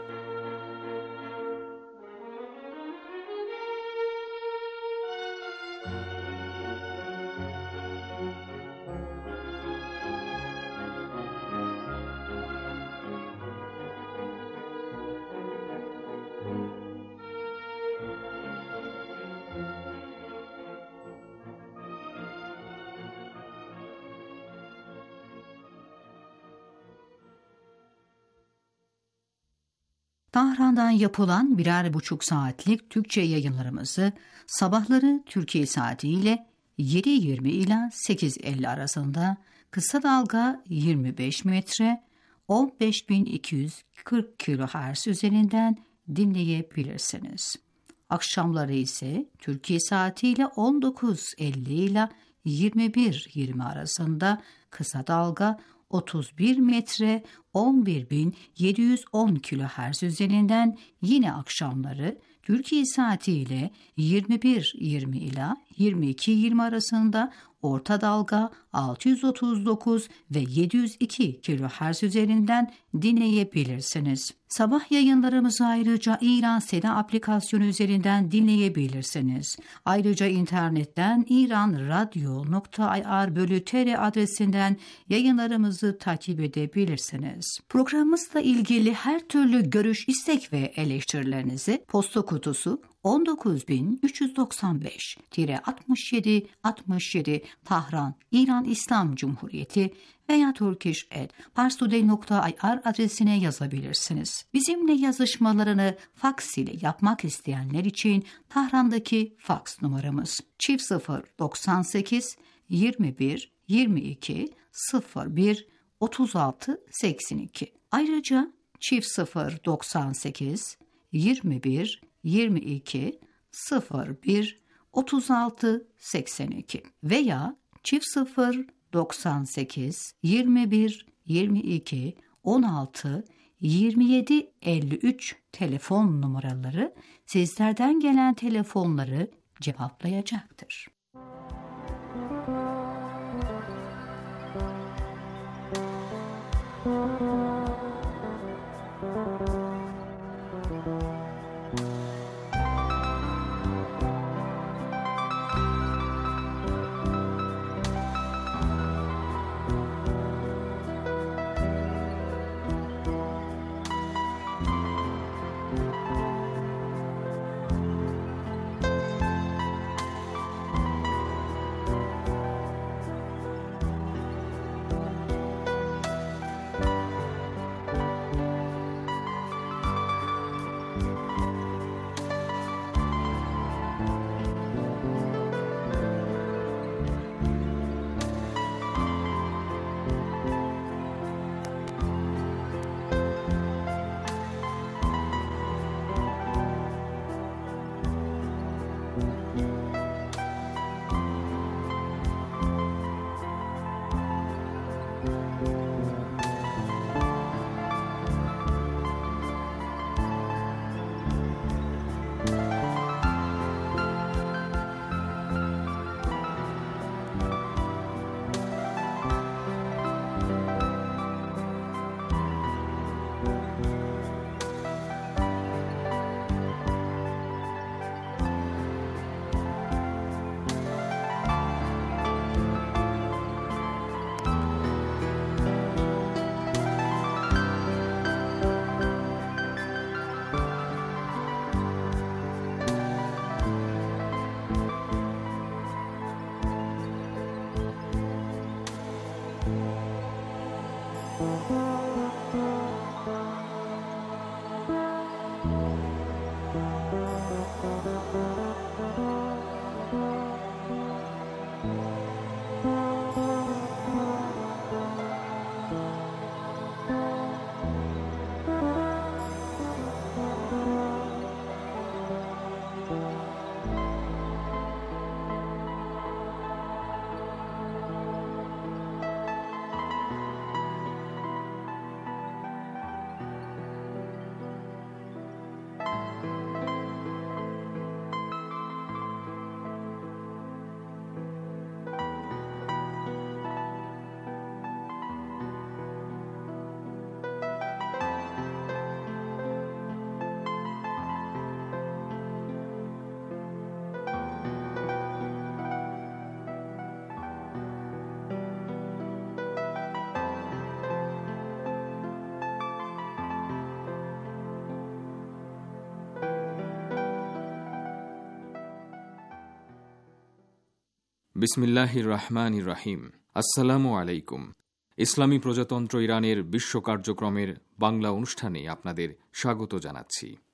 Tahran'dan yapılan birer buçuk saatlik Türkçe yayınlarımızı sabahları Türkiye saatiyle yedi yirmi ila sekiz elli arasında kısa dalga yirmi beş metre on beş bin iki yüz kırk kilohertz üzerinden dinleyebilirsiniz. Akşamları ise Türkiye saatiyle on dokuz elli ila yirmi bir yirmi arasında kısa dalga otuz bir metre on bir bin yedi yüz on kilohertz üzerinden yine akşamları Türkiye saatiyle yirmi bir yirmi ila yirmi iki yirmi arasında orta dalga altı yüz otuz dokuz ve yedi yüz iki kilohertz üzerinden dinleyebilirsiniz. Sabah yayınlarımızı ayrıca İran Seda aplikasyonu üzerinden dinleyebilirsiniz. Ayrıca internetten iranradyo nokta ir bölü tr adresinden yayınlarımızı takip edebilirsiniz. Programımızla ilgili her türlü görüş, istek ve eleştirilerinizi posta kutusu on dokuz bin üç yüz doksan beş altmış yedi altmış yedi Tahran, İran İslam Cumhuriyeti veya turkish at parstoday nokta ir adresine yazabilirsiniz. Bizimle yazışmalarını faks ile yapmak isteyenler için Tahran'daki faks numaramız çift sıfır doksan sekiz yirmi bir yirmi iki sıfır bir otuz altı seksen iki. Ayrıca çift sıfır doksan sekiz yirmi bir yirmi iki sıfır bir otuz altı seksen iki veya çift sıfır doksan sekiz yirmi bir yirmi iki on altı yirmi yedi elli üç telefon numaraları sizlerden gelen telefonları cevaplayacaktır. বিসমিল্লাহিররহমানিররহিম। আসসালামু আলাইকুম। ইসলামী প্রজাতন্ত্র ইরানের বিশ্ব কার্যক্রমের বাংলা অনুষ্ঠানে আপনাদের স্বাগত জানাচ্ছি।